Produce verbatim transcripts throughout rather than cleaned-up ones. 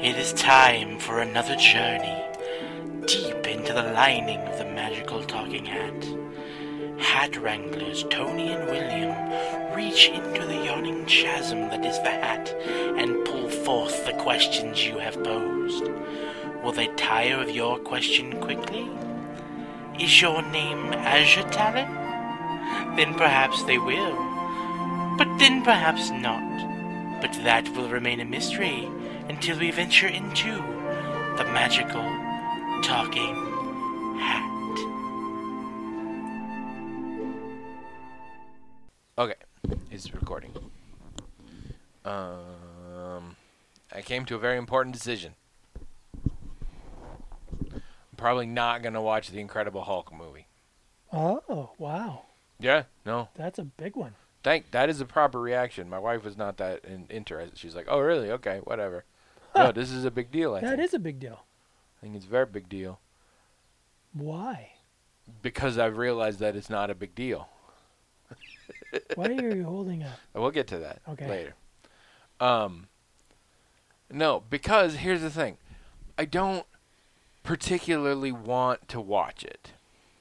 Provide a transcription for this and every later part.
It is time for another journey deep into the lining of the magical talking hat. Hat wranglers Tony and William reach into the yawning chasm that is the hat and pull forth the questions you have posed. Will they tire of your question quickly? Is your name Azure Talon? Then perhaps they will, but then perhaps not. But that will remain a mystery until we venture into the magical talking hat. Okay, it's recording. Um, I came to a very important decision. I'm probably not going to watch the Incredible Hulk movie. Oh, wow. Yeah, no. That's a big one. Thank, that is a proper reaction. My wife was not that in, interested. She's like, oh, really? Okay, whatever. Huh. No, this is a big deal, I That think. is a big deal. I think it's a very big deal. Why? Because I've realized that it's not a big deal. Why are you holding up? We'll get to that Okay. later. Um, no, because here's the thing. I don't particularly want to watch it.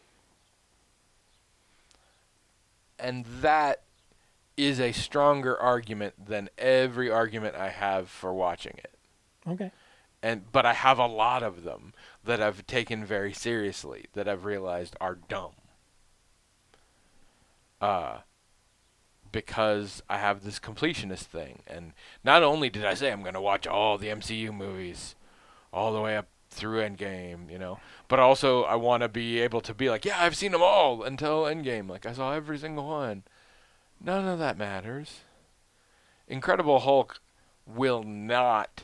And that is a stronger argument than every argument I have for watching it. Okay. And but I have a lot of them that I've taken very seriously that I've realized are dumb. Uh because I have this completionist thing, and not only did I say I'm going to watch all the M C U movies all the way up through Endgame, you know, but also I want to be able to be like, yeah, I've seen them all until Endgame. Like, I saw every single one. None of that matters. Incredible Hulk will not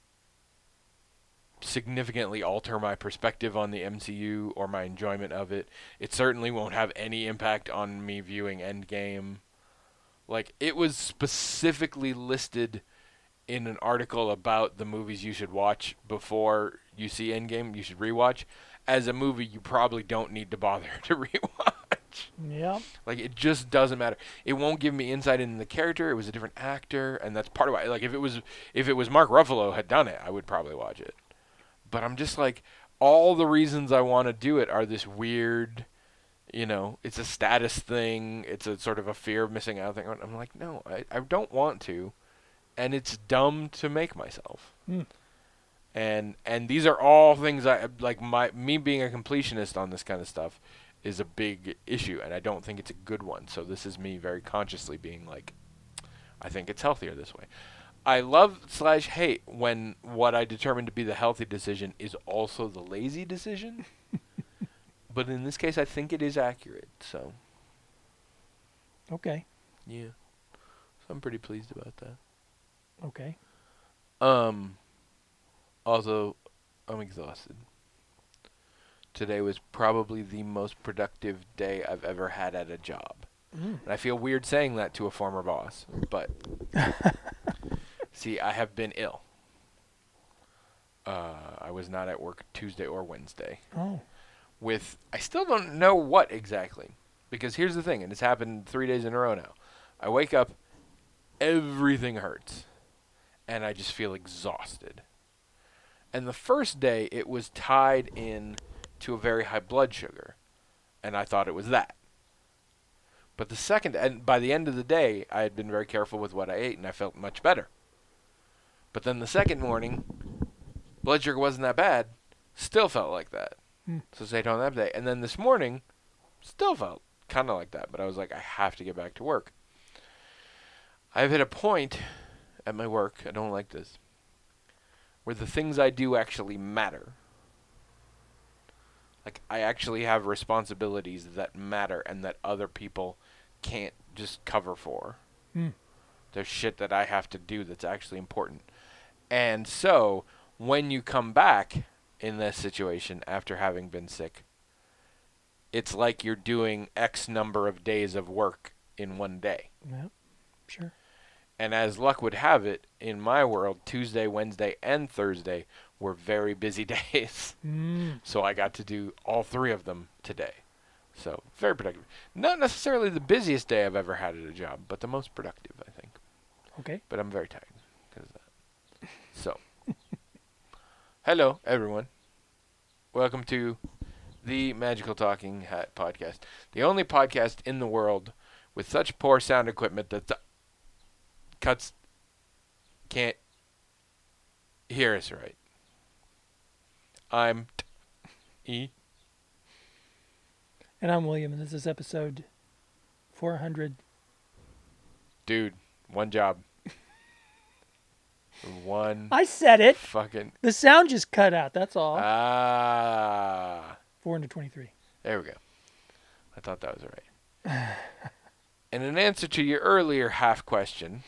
significantly alter my perspective on the M C U or my enjoyment of it. It certainly won't have any impact on me viewing Endgame. Like, it was specifically listed in an article about the movies you should watch before you see Endgame, you should rewatch, as a movie you probably don't need to bother to rewatch. Yeah. Like, it just doesn't matter. It won't give me insight into the character. It was a different actor, and that's part of why. Like, if it was if it was Mark Ruffalo had done it, I would probably watch it. But I'm just like, all the reasons I want to do it are this weird, you know, it's a status thing. It's a sort of a fear of missing out thing. I'm like, no, I, I don't want to. And it's dumb to make myself. Mm. And and these are all things I like. My me being a completionist on this kind of stuff is a big issue, and I don't think it's a good one. So this is me very consciously being like, I think it's healthier this way. I love slash hate when what I determine to be the healthy decision is also the lazy decision. But in this case, I think it is accurate. So Okay. yeah, so I'm pretty pleased about that. Okay. Um. Also, I'm exhausted. Today was probably the most productive day I've ever had at a job. Mm. And I feel weird saying that to a former boss, but see, I have been ill. Uh, I was not at work Tuesday or Wednesday. Oh. With, I still don't know what exactly. Because here's the thing, and it's happened three days in a row now. I wake up, everything hurts. And I just feel exhausted. And the first day, it was tied in to a very high blood sugar. And I thought it was that. But the second, and by the end of the day, I had been very careful with what I ate, and I felt much better. But then the second morning, blood sugar wasn't that bad, still felt like that. Hmm. So stayed home that day. And then this morning, still felt kind of like that. But I was like, I have to get back to work. I've hit a point at my work, I don't like this, where the things I do actually matter. Like, I actually have responsibilities that matter and that other people can't just cover for. Mm. There's shit that I have to do that's actually important. And so, when you come back in this situation after having been sick, it's like you're doing X number of days of work in one day. Yeah. Sure. And as luck would have it, in my world, Tuesday, Wednesday, and Thursday were very busy days. Mm. So I got to do all three of them today. So, very productive. Not necessarily the busiest day I've ever had at a job, but the most productive, I think. Okay. But I'm very tired because of that. So, Hello, everyone. Welcome to the Magical Talking Hat podcast, the only podcast in the world with such poor sound equipment that the cuts can't hear us right. I'm E. And I'm William, and this is episode four hundred. Dude, one job. One I said it. fucking... The sound just cut out. That's all. Ah. four hundred twenty-three. There we go. I thought that was right. And in answer to your earlier half question,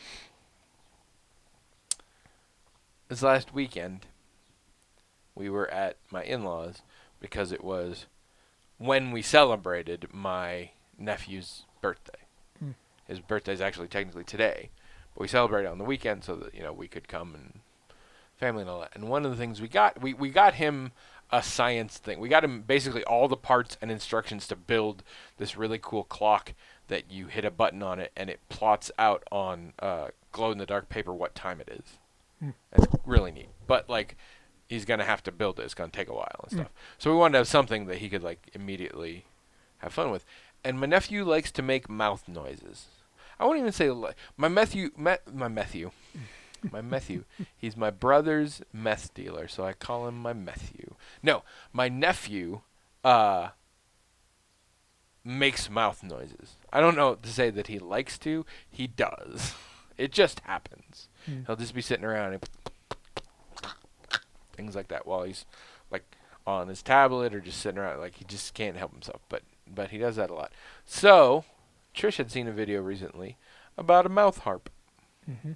this last weekend, we were at my in-laws because it was when we celebrated my nephew's birthday. Hmm. His birthday's actually technically today, but we celebrated on the weekend so that, you know, we could come and family and all that. And one of the things we got, we, we got him a science thing. We got him basically all the parts and instructions to build this really cool clock that you hit a button on it and it plots out on uh, glow-in-the-dark paper what time it is. Hmm. It's really neat. But, like, he's going to have to build it. It's going to take a while and stuff. Hmm. So we wanted to have something that he could, like, immediately have fun with. And my nephew likes to make mouth noises. I won't even say li- my nephew. Me- my nephew. My nephew. He's my brother's meth dealer, so I call him my nephew. No, my nephew uh, makes mouth noises. I don't know to say that he likes to. He does. It just happens. Hmm. He'll just be sitting around and things like that while he's like on his tablet or just sitting around. Like he just can't help himself. But but he does that a lot. So Trish had seen a video recently about a mouth harp. Mm-hmm.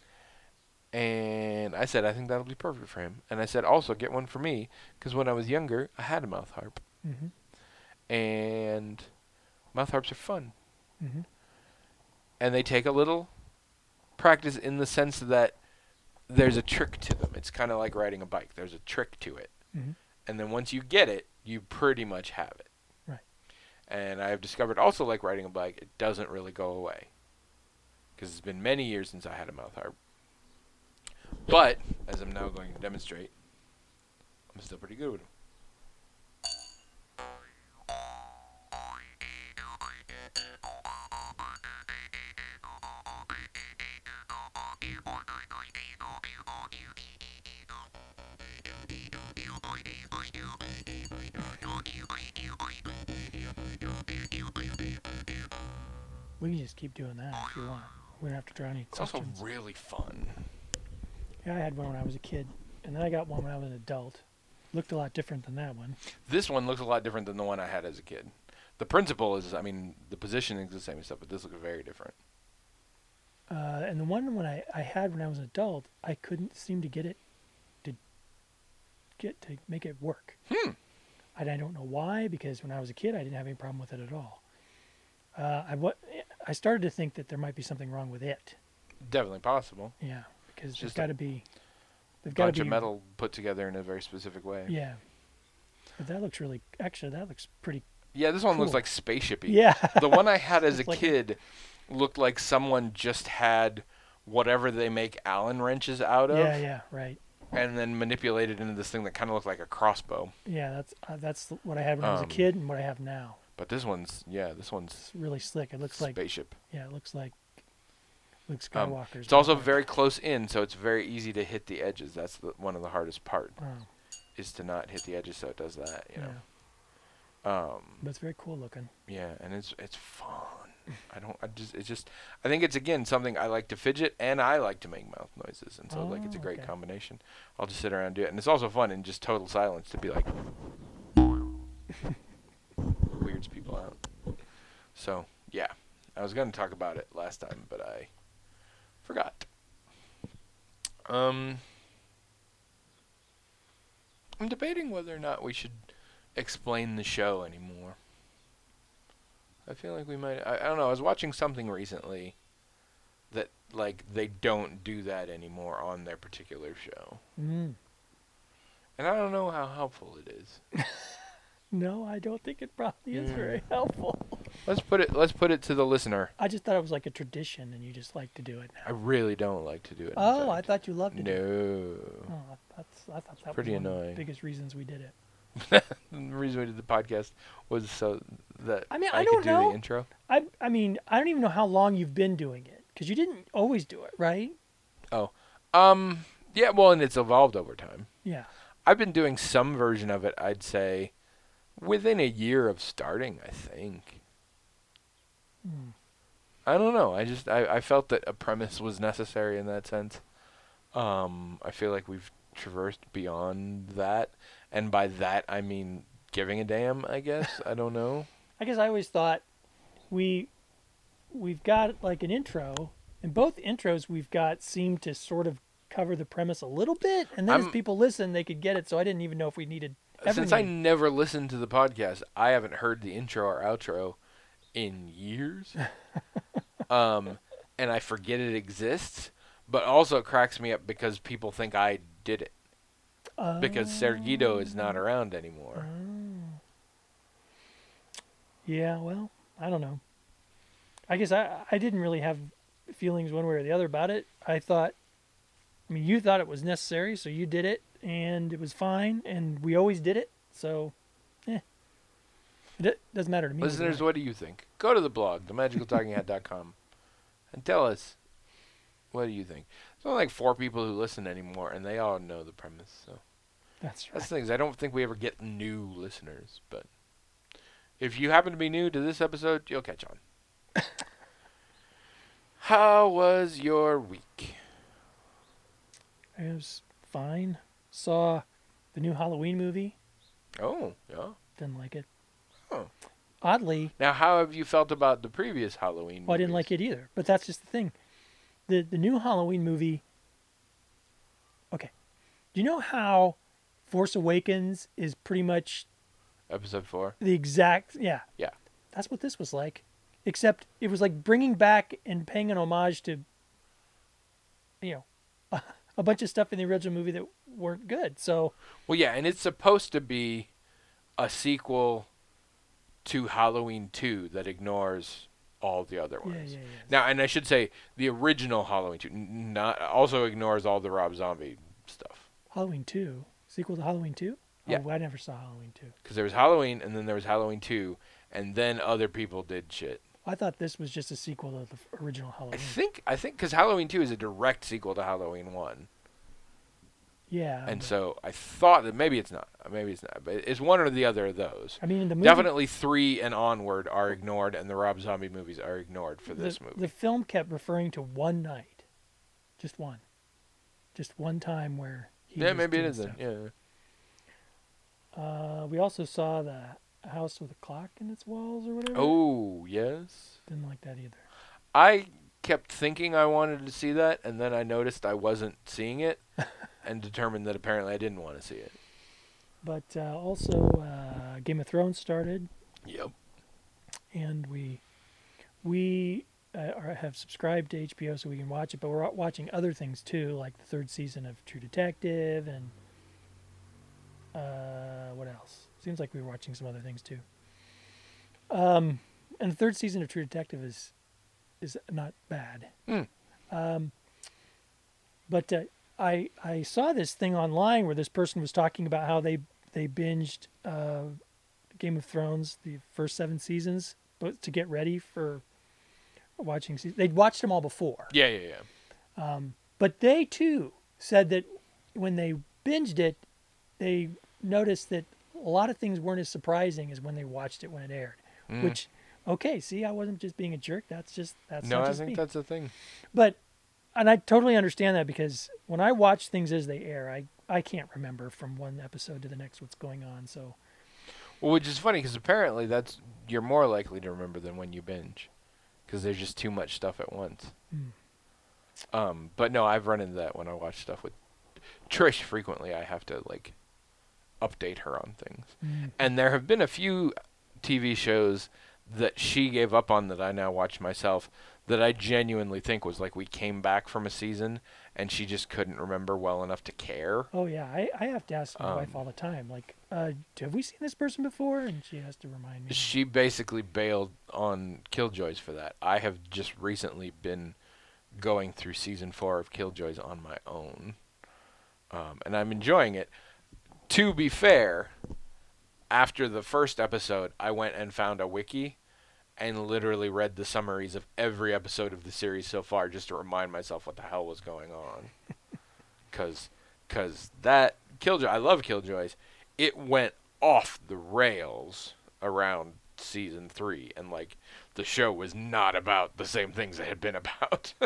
And I said, I think that'll be perfect for him. And I said, also get one for me, because when I was younger, I had a mouth harp. Mm-hmm. And mouth harps are fun. Mm-hmm. And they take a little practice in the sense that there's a trick to them. It's kind of like riding a bike. There's a trick to it. Mm-hmm. And then once you get it, you pretty much have it. Right. And I've discovered also like riding a bike, it doesn't really go away. Because it's been many years since I had a mouth harp. But, as I'm now going to demonstrate, I'm still pretty good with them. We can just keep doing that if you want. We don't have to draw any It's also questions. really fun. Yeah, I had one when I was a kid, and then I got one when I was an adult. Looked a lot different than that one. This one looks a lot different than the one I had as a kid. The principle is, I mean, the positioning is the same and stuff, but this looks very different. Uh, and the one when I, I had when I was an adult, I couldn't seem to get it to get to make it work. Hmm. And I don't know why, because when I was a kid, I didn't have any problem with it at all. Uh, I, what, I started to think that there might be something wrong with it. Definitely possible. Yeah, because It's there's just got a to be, they've got to Bunch be of metal put together in a very specific way. Yeah, but that looks really. Actually, that looks pretty. Yeah, this one looks Cool. like spaceshipy. Yeah. The one I had as a It's like a- kid looked like someone just had whatever they make Allen wrenches out of Yeah, yeah, right. and then manipulated into this thing that kind of looked like a crossbow. Yeah, that's uh, that's what I had when I was a Um, kid and what I have now. But this one's, yeah, this one's It's really slick. It looks like spaceship. yeah, it looks like Luke Um, Skywalker's. It's also very close in, so it's very easy to hit the edges. That's the, one of the hardest part, Oh, is to not hit the edges so it does that, you yeah, know. Um, but it's very cool looking. yeah, and it's it's fun. I don't, I just, it's just, I think it's, again, something I like to fidget and I like to make mouth noises. And so, like, it's a Oh, great okay. combination. I'll just sit around and do it. And it's also fun in just total silence to be like, weirds people out. So, yeah. I was going to talk about it last time, but I forgot. Um, I'm debating whether or not we should explain the show anymore. I feel like we might. I, I don't know. I was watching something recently that, like, they don't do that anymore on their particular show. Mm. And I don't know how helpful it is. No, I don't think it probably is Yeah. very helpful. Let's put it. Let's put it to the listener. I just thought it was like a tradition, and you just like to do it I now. really don't like to do it. in Oh, I fact. thought you loved to do it. No. Oh, I thought I thought that pretty was one of annoying. the biggest reasons we did it. The reason we did the podcast was so that I mean, I, I could don't do know. the intro. I I mean, I don't even know how long you've been doing it because you didn't always do it, right? Um, yeah, well, and it's evolved over time. Yeah. I've been doing some version of it, I'd say, within a year of starting, I think. Hmm. I don't know. I just, I, I felt that a premise was necessary in that sense. Um, I feel like we've traversed beyond that. And by that, I mean giving a damn, I guess. I don't know. I guess I always thought we we've got like an intro, and both intros we've got seem to sort of cover the premise a little bit, and then as I'm- people listen, they could get it. So I didn't even know if we needed. Ever Since I needed- never listened to the podcast, I haven't heard the intro or outro in years. um, and I forget it exists, but also it cracks me up because people think I did it. Because Sergito is not around anymore. Oh. Yeah, well, I don't know. I guess I I didn't really have feelings one way or the other about it. I thought, I mean, you thought it was necessary, so you did it, and it was fine, and we always did it, so, eh. It do- doesn't matter to me. Listeners, what do you think? Go to the blog, the magical talking hat dot com, and tell us, what do you think? There's only like four people who listen anymore, and they all know the premise. So That's right. that's the thing. Is I don't think we ever get new listeners, but if you happen to be new to this episode, you'll catch on. How was your week? It was fine. Saw the new Halloween movie. Oh, yeah. Didn't like it. Oh. Oddly, Now, how have you felt about the previous Halloween? well, I didn't like it either. But that's just the thing. The the new Halloween movie. Okay, do you know how Force Awakens is pretty much Episode four. the exact yeah Yeah. That's what this was like, except it was like bringing back and paying an homage to, you know, a, a bunch of stuff in the original movie that weren't good. So Well, yeah, and it's supposed to be a sequel to Halloween two that ignores all the other yeah, ones. yeah, yeah. Now, and I should say the original Halloween two n- not also ignores all the Rob Zombie stuff. Halloween two sequel to Halloween two. Yeah. Oh, I never saw Halloween two. Because there was Halloween, and then there was Halloween two, and then other people did shit. I thought this was just a sequel to the f- original I Halloween. think I think because Halloween two is a direct sequel to Halloween one, Yeah. and but- so I thought that maybe it's not, maybe it's not, but it's one or the other of those. I mean, in the movie, Definitely three and onward are ignored, and the Rob Zombie movies are ignored for this the, movie. the film kept referring to one night, just one, just one time where he. Yeah, was maybe it doing is then. stuff. Yeah. Uh, we also saw the house with a clock in its walls or whatever. Oh yes. Didn't like that either. I kept thinking I wanted to see that, and then I noticed I wasn't seeing it, and determined that apparently I didn't want to see it. But uh, also, uh, Game of Thrones started, Yep. and we we uh, are, have subscribed to H B O so we can watch it. But we're watching other things too, like the third season of True Detective, and uh, what else? Seems like we were watching some other things too. Um, and the third season of True Detective is is not bad. Hmm. Um, but uh, I I saw this thing online where this person was talking about how they they binged uh, Game of Thrones the first seven seasons, but to get ready for watching. Se- They'd watched them all before, Yeah, yeah, yeah. um, but they too said that when they binged it, they noticed that a lot of things weren't as surprising as when they watched it when it aired. Mm. Which, okay, see, I wasn't just being a jerk. That's just that's no, not I just think me. that's the thing. But, and I totally understand that because when I watch things as they air, I, I can't remember from one episode to the next what's going on. So, Well, which is funny because apparently that's you're more likely to remember than when you binge, because there's just too much stuff at once. mm, Um, but no, I've run into that when I watch stuff with Trish frequently. I have to like update her on things, mm, and there have been a few T V shows that she gave up on that I now watch myself that I genuinely think was like we came back from a season and she just couldn't remember well enough to care. oh yeah, I, I have to ask my wife Um, all the time, like, uh, have we seen this person before? And she has to remind me. She basically bailed on Killjoys for that. I have just recently been going through season four of Killjoys on my own. um, and I'm enjoying it. To be fair, after the first episode, I went and found a wiki and literally read the summaries of every episode of the series so far just to remind myself what the hell was going on. Cause, cause that Killjoy, I love Killjoys. It went off the rails around season three, and like the show was not about the same things it had been about.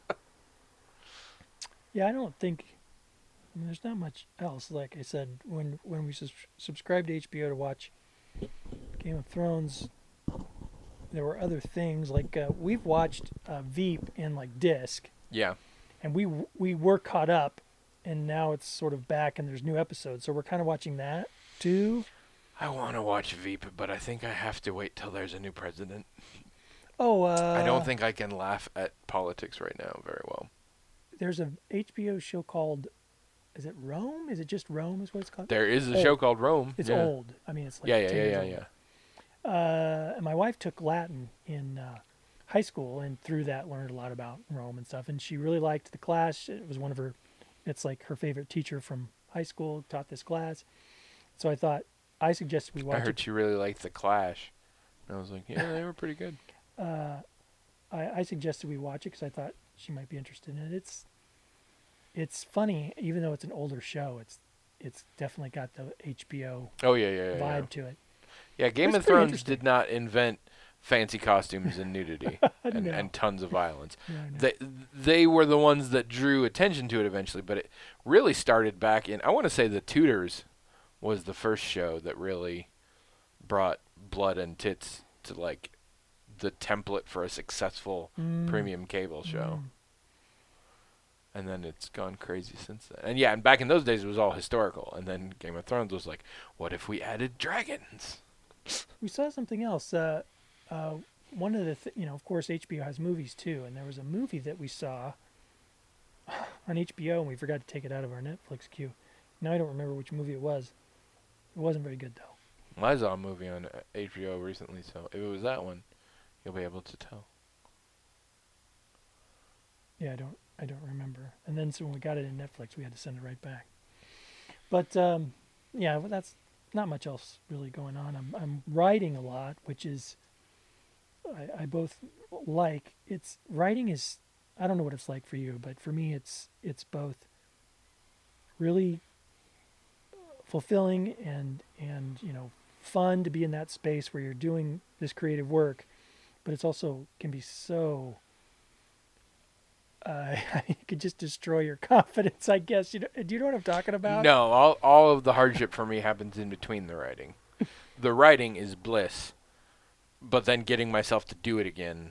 Yeah, I don't think. I mean, there's not much else. Like I said, when when we sus- subscribed to H B O to watch Game of Thrones, there were other things like uh, we've watched uh, Veep in like disc, Yeah. and we we were caught up, and now it's sort of back, and there's new episodes, so we're kind of watching that too. I want to watch Veep, but I think I have to wait till there's a new president. Oh, uh, I don't think I can laugh at politics right now very well. there's a H B O show called. Is it Rome? Is it just Rome? Is what it's called? There is a Old. show called Rome. It's yeah. old. I mean, it's like Yeah, yeah, ten yeah, years yeah, old. yeah. Uh, and my wife took Latin in uh, high school, and through that learned a lot about Rome and stuff. And she really liked the class. It was one of her. It's like her favorite teacher from high school taught this class. So I thought I suggested we watch I heard it. she really liked The Clash. And I was like, yeah, they were pretty good. Uh, I, I suggested we watch it because I thought she might be interested in it. It's it's funny, even though it's an older show. It's it's definitely got the H B O Oh, yeah, yeah, yeah. vibe Yeah, to it. yeah Game That's of pretty Thrones interesting. did not invent fancy costumes and nudity and, No. and tons of violence. Yeah, I know. They, they were the ones that drew attention to it eventually, but it really started back in, I want to say The Tudors was the first show that really brought blood and tits to, like, the template for a successful Mm. premium cable show. Mm. And then it's gone crazy since then. And yeah, and back in those days it was all historical. And then Game of Thrones was like, what if we added dragons? We saw something else. Uh, uh, one of the, th- you know, of course, H B O has movies too, and there was a movie that we saw on H B O, and we forgot to take it out of our Netflix queue. Now I don't remember which movie it was. It wasn't very good though. I saw a movie on uh, H B O recently, so if it was that one, you'll be able to tell. Yeah, I don't, I don't remember. And then so when we got it in Netflix, we had to send it right back. But um, yeah, well, that's not much else really going on. I'm, I'm writing a lot, which is, I, I both like. It's writing is, I don't know what it's like for you, but for me, it's it's both really fulfilling and and you know fun to be in that space where you're doing this creative work, but it's also can be so. Uh, it could just destroy your confidence, I guess. You know, do you know what I'm talking about? No, all all of the hardship for me happens in between the writing. The writing is bliss, but then getting myself to do it again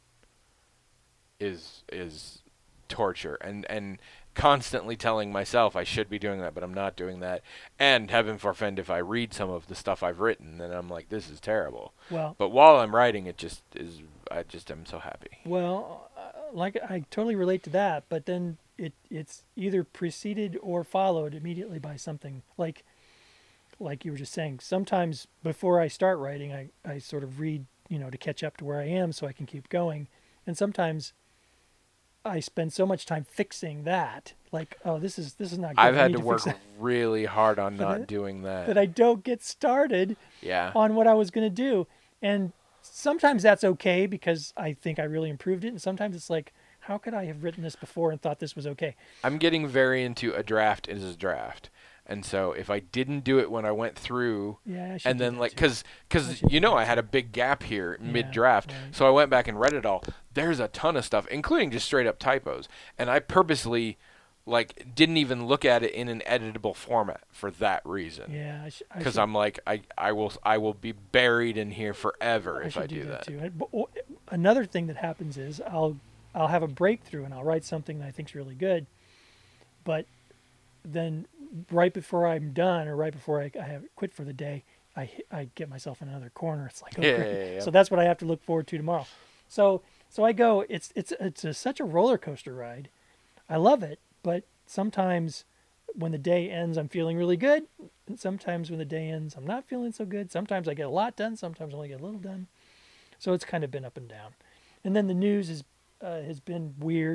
is is torture, and and constantly telling myself I should be doing that, but I'm not doing that, and heaven forfend if I read some of the stuff I've written, then I'm like, this is terrible. Well, But while I'm writing, it just is. I just am so happy. well, uh, like I totally relate to that, but then it it's either preceded or followed immediately by something like like you were just saying. Sometimes before I start writing, I I sort of read, you know, to catch up to where I am so I can keep going, and sometimes I spend so much time fixing that, like, oh, this is this is not good. I've I had need to fix work that, really hard on For not that- doing that. that I don't get started yeah. on what I was going to do. And sometimes that's okay because I think I really improved it. And sometimes it's like, how could I have written this before and thought this was okay? I'm getting very into a draft is a draft. And so if I didn't do it when I went through, Yeah, I should and do then that like, too. cause, I cause should you do know that I had too. a big gap here Yeah, mid draft, right. so I went back and read it all. There's a ton of stuff, including just straight up typos, and I purposely, like, didn't even look at it in an editable format for that reason. Yeah, I, sh- I Because should, I'm like, I, I will, I will be buried in here forever I if should I do that. too. And- but, o- another thing that happens is I'll I'll have a breakthrough and I'll write something that I think's really good, but then right before I'm done or right before I, I have quit for the day, I hit- I get myself in another corner. It's like, oh, Yeah, great. yeah, yeah. So that's what I have to look forward to tomorrow. So so I go. It's it's it's a, such a roller coaster ride. I love it, but sometimes when the day ends, I'm feeling really good. And sometimes when the day ends, I'm not feeling so good. Sometimes I get a lot done. Sometimes I only get a little done. So it's kind of been up and down. And then the news is uh, has been weird.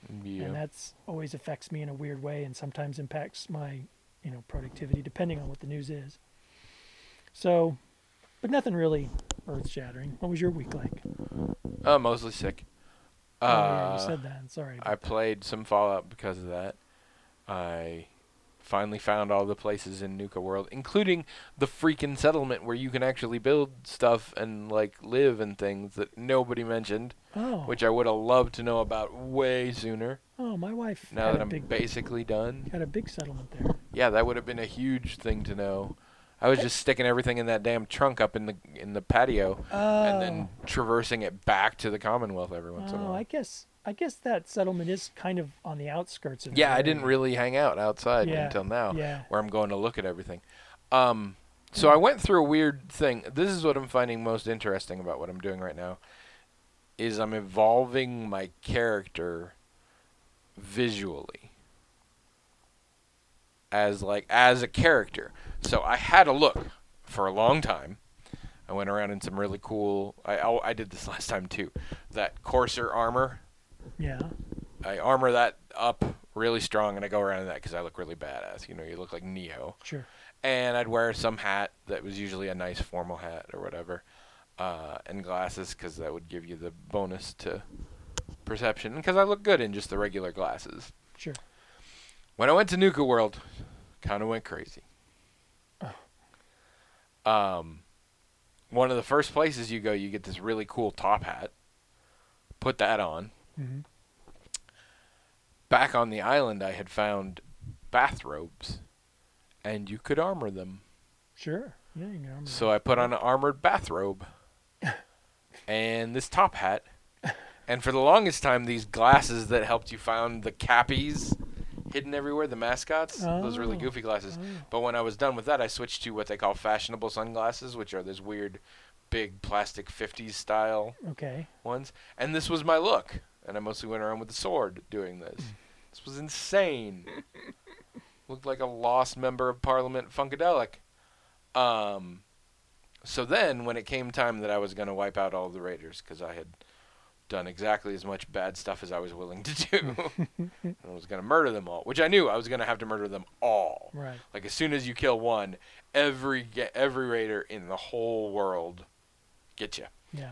Yeah. and that's always affects me in a weird way, and sometimes impacts my, you know, productivity depending on what the news is. So, but nothing really earth-shattering. What was your week like? Uh, mostly sick. Oh yeah, you Uh, said that. Sorry. I About that. played some Fallout because of that. I finally found all the places in Nuka World, including the freaking settlement where you can actually build stuff and like live and things that nobody mentioned, Oh. which I would have loved to know about way sooner. Oh, my wife Now had that a I'm big basically done. had a big settlement there. Yeah, that would have been a huge thing to know. I was just sticking everything in that damn trunk up in the in the patio Oh. and then traversing it back to the Commonwealth every once in a Oh, while. I guess I guess that settlement is kind of on the outskirts of the Yeah, I area. didn't really hang out outside Yeah, until now, yeah. where I'm going to look at everything. Um, so I went through a weird thing. This is what I'm finding most interesting about what I'm doing right now, is I'm evolving my character visually as like as a character. So I had a look for a long time. I went around in some really cool. I I, I did this last time too. That Courser armor. Yeah. I armor that up really strong, and I go around in that because I look really badass. You know, you look like Neo. Sure. And I'd wear some hat that was usually a nice formal hat or whatever, uh, and glasses because that would give you the bonus to perception. And because I look good in just the regular glasses. Sure. When I went to Nuka World, kind of went crazy. Oh. Um, one of the first places you go, you get this really cool top hat. Put that on. Mm-hmm. Back on the island, I had found bathrobes, and you could armor them. Sure. Yeah, you can armor So I put on an armored bathrobe and this top hat. And for the longest time, these glasses that helped you find the cappies hidden everywhere, the mascots, those really Oh. goofy glasses. Oh. But when I was done with that, I switched to what they call fashionable sunglasses, which are this weird, big plastic fifties style Okay. ones. And this was my look. And I mostly went around with the sword doing this. This was insane. Looked like a lost member of Parliament Funkadelic. Um, so then, when it came time that I was going to wipe out all the raiders, because I had done exactly as much bad stuff as I was willing to do, and I was going to murder them all, which I knew I was going to have to murder them all. Right. Like, as soon as you kill one, every ge- every raider in the whole world gets you. Yeah.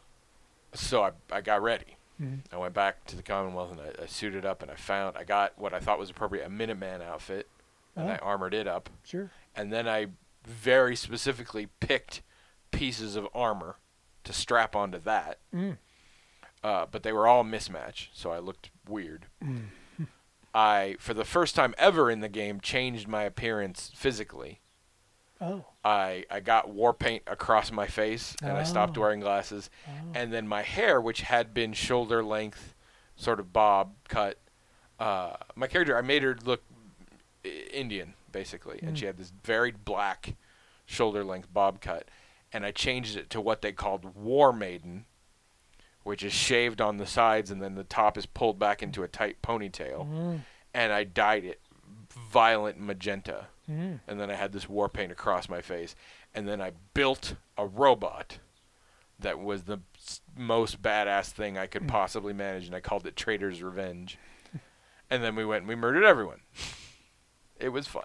So I, I got ready. Mm-hmm. I went back to the Commonwealth and I, I suited up and I found, I got what I thought was appropriate, a Minuteman outfit, and Oh. I armored it up. Sure. And then I very specifically picked pieces of armor to strap onto that. Mm. Uh, but they were all mismatch, so I looked weird. Mm. I, for the first time ever in the game, changed my appearance physically. Oh. I, I got war paint across my face, and I stopped Oh. wearing glasses. Oh. And then my hair, which had been shoulder length, sort of bob cut, uh, my character, I made her look I- Indian, basically. And Mm. she had this very black shoulder length bob cut. And I changed it to what they called War Maiden, which is shaved on the sides and then the top is pulled back into a tight ponytail. Mm. And I dyed it violent magenta. Mm. And then I had this war paint across my face. And then I built a robot that was the s- most badass thing I could possibly manage, and I called it Traitor's Revenge. And then we went and we murdered everyone. It was fun.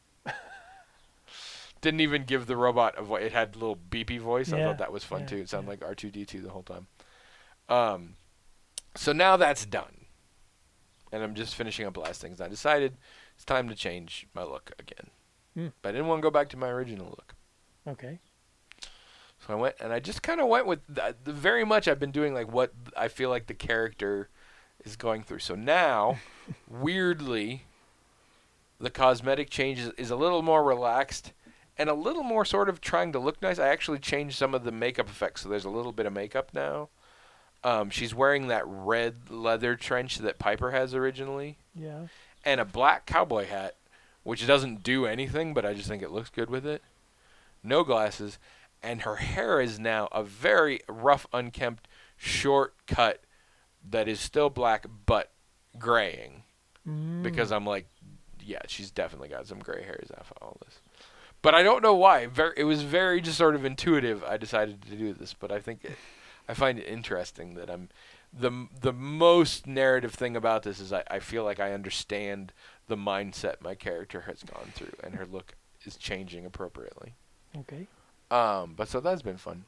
Didn't even give the robot a voice. It had a little beepy voice. I Yeah, thought that was fun yeah, too. It sounded yeah. like R two D two the whole time. Um, so now that's done. And I'm just finishing up last things. I decided it's time to change my look again. Hmm. But I didn't want to go back to my original look. Okay. So I went, and I just kind of went with th- the very much I've been doing, like what I feel like the character is going through. So now, weirdly, the cosmetic change is, is a little more relaxed and a little more sort of trying to look nice. I actually changed some of the makeup effects, so there's a little bit of makeup now. Um, she's wearing that red leather trench that Piper has originally, Yeah. and a black cowboy hat, which doesn't do anything, but I just think it looks good with it. No glasses. And her hair is now a very rough, unkempt, short cut that is still black but graying. Mm. Because I'm like, yeah, she's definitely got some gray hairs after all this. But I don't know why. Very, it was very just sort of intuitive. I decided to do this, but I think it, I find it interesting that I'm the the most narrative thing about this is I, I feel like I understand the mindset my character has gone through, and her look is changing appropriately. Okay. Um, but so that's been fun.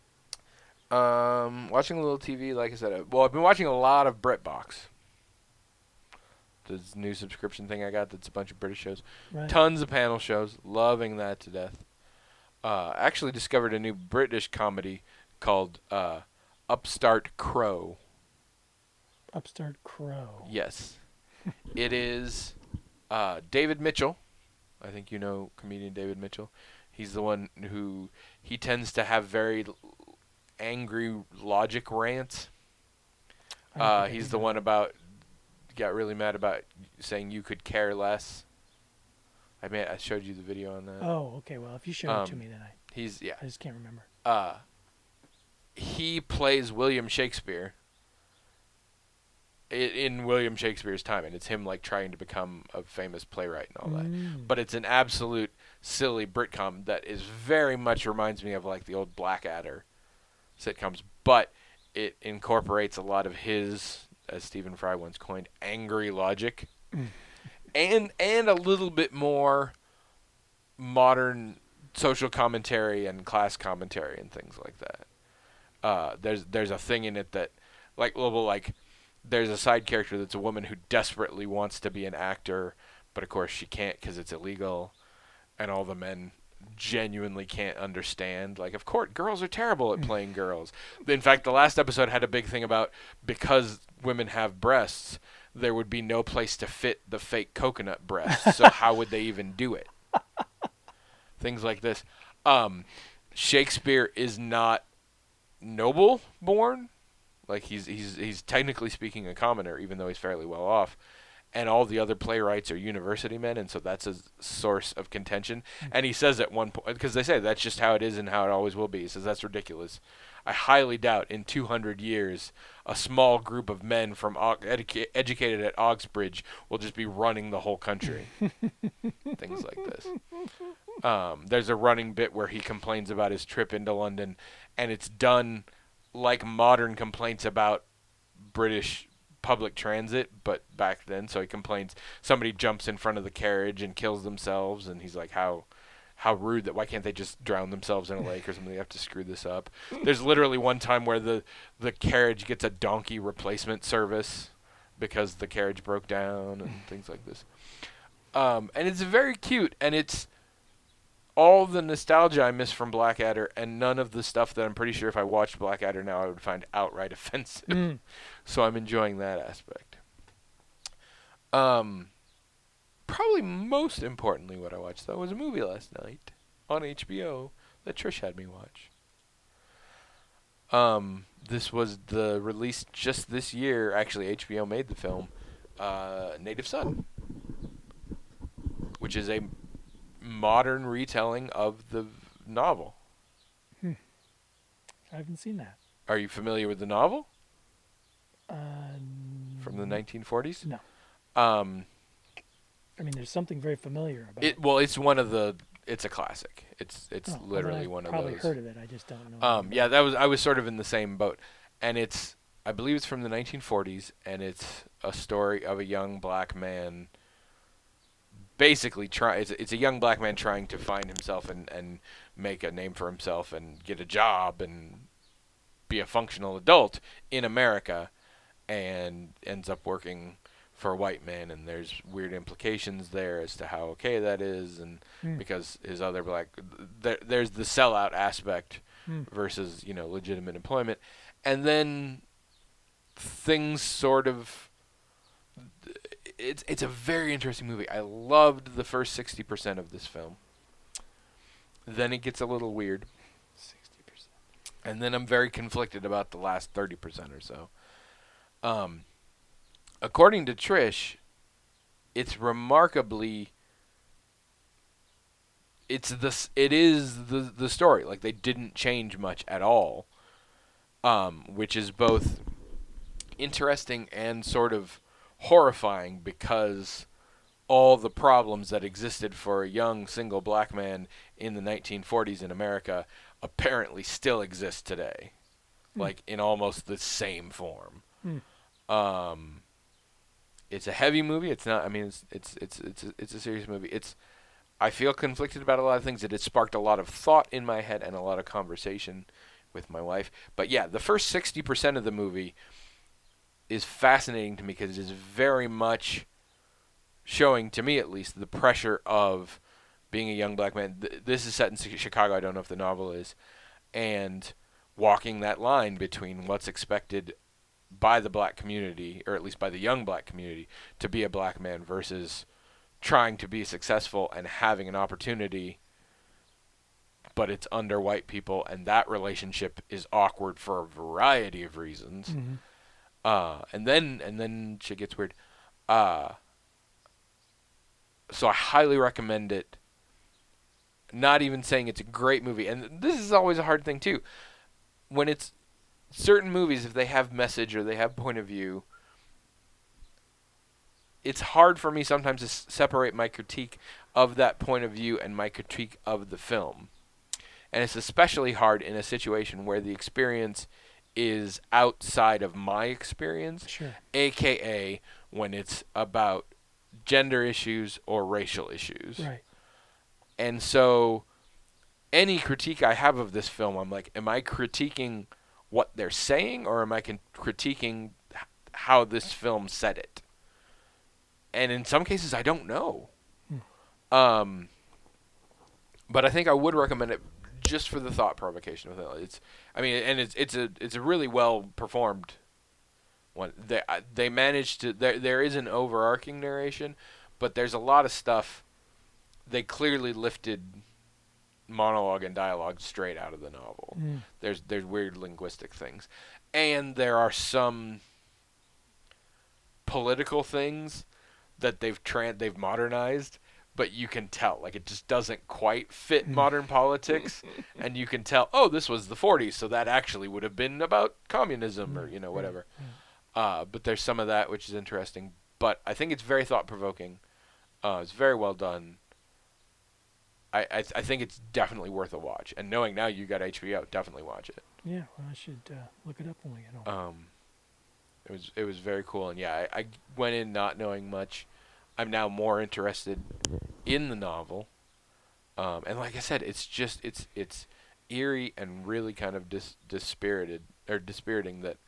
Um, watching a little T V, like I said. uh, Well, I've been watching a lot of BritBox. This new subscription thing I got that's a bunch of British shows. Right. Tons of panel shows. Loving that to death. Uh, actually discovered a new British comedy called uh, Upstart Crow. Upstart Crow. Yes. It is uh, David Mitchell. I think you know comedian David Mitchell. He's the one who, he tends to have very l- angry logic rants. I don't Uh, think I he's do the that. one about, got really mad about saying you could care less. I mean, I showed you the video on that. Oh, okay. Well, if you show it to Um, me, then I, He's, yeah. I just can't remember. Uh, he plays William Shakespeare i- in William Shakespeare's time, and it's him like trying to become a famous playwright and all that. Mm. But it's an absolute silly Britcom that is very much reminds me of like the old Blackadder sitcoms, but it incorporates a lot of his, as Stephen Fry once coined, angry logic, and and a little bit more modern social commentary and class commentary and things like that. Uh, there's there's a thing in it that, like, well, well, like, there's a side character that's a woman who desperately wants to be an actor, but of course she can't because it's illegal, and all the men genuinely can't understand. Like, of course, girls are terrible at playing girls. In fact, the last episode had a big thing about because women have breasts, there would be no place to fit the fake coconut breasts. So how would they even do it? Things like this. Um, Shakespeare is not noble born. Like, he's he's he's technically speaking a commoner, even though he's fairly well off. And all the other playwrights are university men, and so that's a source of contention. And he says at one point, because they say that's just how it is and how it always will be. He says that's ridiculous. I highly doubt in two hundred years a small group of men from Og- educa- educated at Oxbridge will just be running the whole country. Things like this. Um, there's a running bit where he complains about his trip into London, and it's done like modern complaints about British public transit, but back then. So he complains somebody jumps in front of the carriage and kills themselves, and he's like, how how rude, that why can't they just drown themselves in a lake or something? They have to screw this up. There's literally one time where the the carriage gets a donkey replacement service because the carriage broke down and things like this. Um, and it's very cute, and it's all the nostalgia I miss from Blackadder, and none of the stuff that I'm pretty sure if I watched Blackadder now I would find outright offensive. Mm. So I'm enjoying that aspect. Um, probably most importantly, what I watched though was a movie last night on H B O that Trish had me watch. Um, this was the release just this year. Actually, H B O made the film, uh, Native Son, which is a modern retelling of the novel. I haven't seen that. Are you familiar with the novel Uh, from the nineteen forties? No. Um, I mean, there's something very familiar about it well, it's one of the. It's a classic. It's it's Oh, well, literally I've one of probably those. heard of it. I just don't know. Um, anything yeah, about that was I was sort of in the same boat, and it's I believe it's from the nineteen forties, and it's a story of a young black man. Basically, try it's, it's a young black man trying to find himself and, and make a name for himself and get a job and be a functional adult in America, and ends up working for a white man, and there's weird implications there as to how okay that is, and Hmm. because his other black there there's the sellout aspect Hmm. versus, you know, legitimate employment, and then things sort of. It's it's a very interesting movie. I loved the first sixty percent of this film. Then it gets a little weird. sixty percent. And then I'm very conflicted about the last thirty percent or so. Um, according to Trish, it's remarkably it's this it is the the story. Like, they didn't change much at all. Um, which is both interesting and sort of horrifying, because all the problems that existed for a young single black man in the nineteen forties in America apparently still exist today, Hmm. like in almost the same form. Hmm. Um, it's a heavy movie. It's not. I mean, it's it's it's it's a, it's a serious movie. It's. I feel conflicted about a lot of things. It has sparked a lot of thought in my head and a lot of conversation with my wife. But yeah, the first sixty percent of the movie is fascinating to me because it is very much showing, to me at least, the pressure of being a young black man. Th- this is set in Chicago. I don't know if the novel is. And walking that line between what's expected by the black community, or at least by the young black community, to be a black man versus trying to be successful and having an opportunity, but it's under white people, and that relationship is awkward for a variety of reasons. Mm-hmm. Uh, and then and then shit gets weird. Uh, so I highly recommend it. Not even saying it's a great movie, and this is always a hard thing too. When it's certain movies, if they have message or they have point of view, it's hard for me sometimes to s- separate my critique of that point of view and my critique of the film. And it's especially hard in a situation where the experience is outside of my experience, Sure. aka when it's about gender issues or racial issues. Right. And so any critique I have of this film, I'm like, am I critiquing what they're saying, or am I con- critiquing h- how this film said it? And in some cases, I don't know. Hmm. Um, but I think I would recommend it just for the thought provocation of it. It's, I mean, and it's it's a it's a really well performed one. They I- they managed to there there is an overarching narration, but there's a lot of stuff. They clearly lifted monologue and dialogue straight out of the novel. Mm. There's there's weird linguistic things, and there are some political things that they've tran they've modernized, but you can tell like it just doesn't quite fit modern politics, and you can tell, oh, this was the forties, so that actually would have been about communism or you know whatever. Yeah. Uh, but there's some of that which is interesting. But I think it's very thought provoking. Uh, it's very well done. I I, th- I think it's definitely worth a watch. And knowing now you got H B O, definitely watch it. Yeah, well, I should uh, look it up when we get home. Um, it was it was very cool, and yeah, I, I went in not knowing much. I'm now more interested in the novel, um, and like I said, it's just it's it's eerie and really kind of dis- dispirited or dispiriting that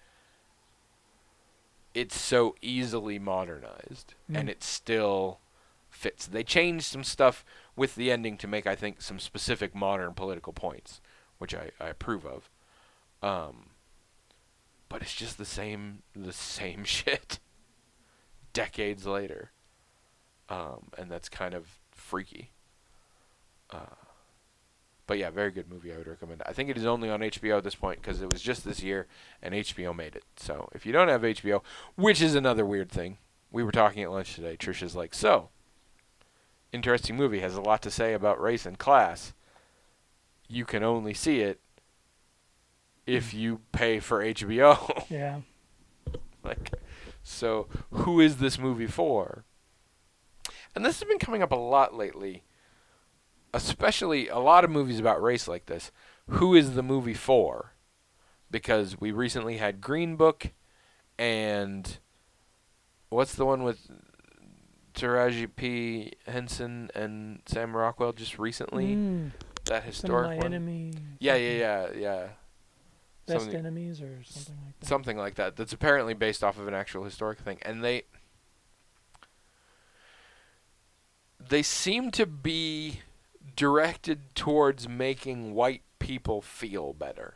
it's so easily modernized, Mm. and it still fits. They changed some stuff with the ending to make, I think, some specific modern political points, which I, I approve of. Um, but it's just the same the same shit decades later. Um, and that's kind of freaky. Uh, but yeah, very good movie. I would recommend it. I think it is only on H B O at this point because it was just this year and H B O made it. So if you don't have H B O, which is another weird thing, we were talking at lunch today. Trisha's like, so, interesting movie, has a lot to say about race and class. You can only see it if you pay for H B O. Yeah. Like, so who is this movie for? And this has been coming up a lot lately, especially a lot of movies about race like this. Who is the movie for? Because we recently had Green Book, and what's the one with Taraji P. Henson and Sam Rockwell just recently? Mm. That Some of historic my one? enemy. Yeah, yeah, yeah, yeah. Best Something- enemies or something like that. Something like that. That's apparently based off of an actual historic thing. And they they seem to be directed towards making white people feel better.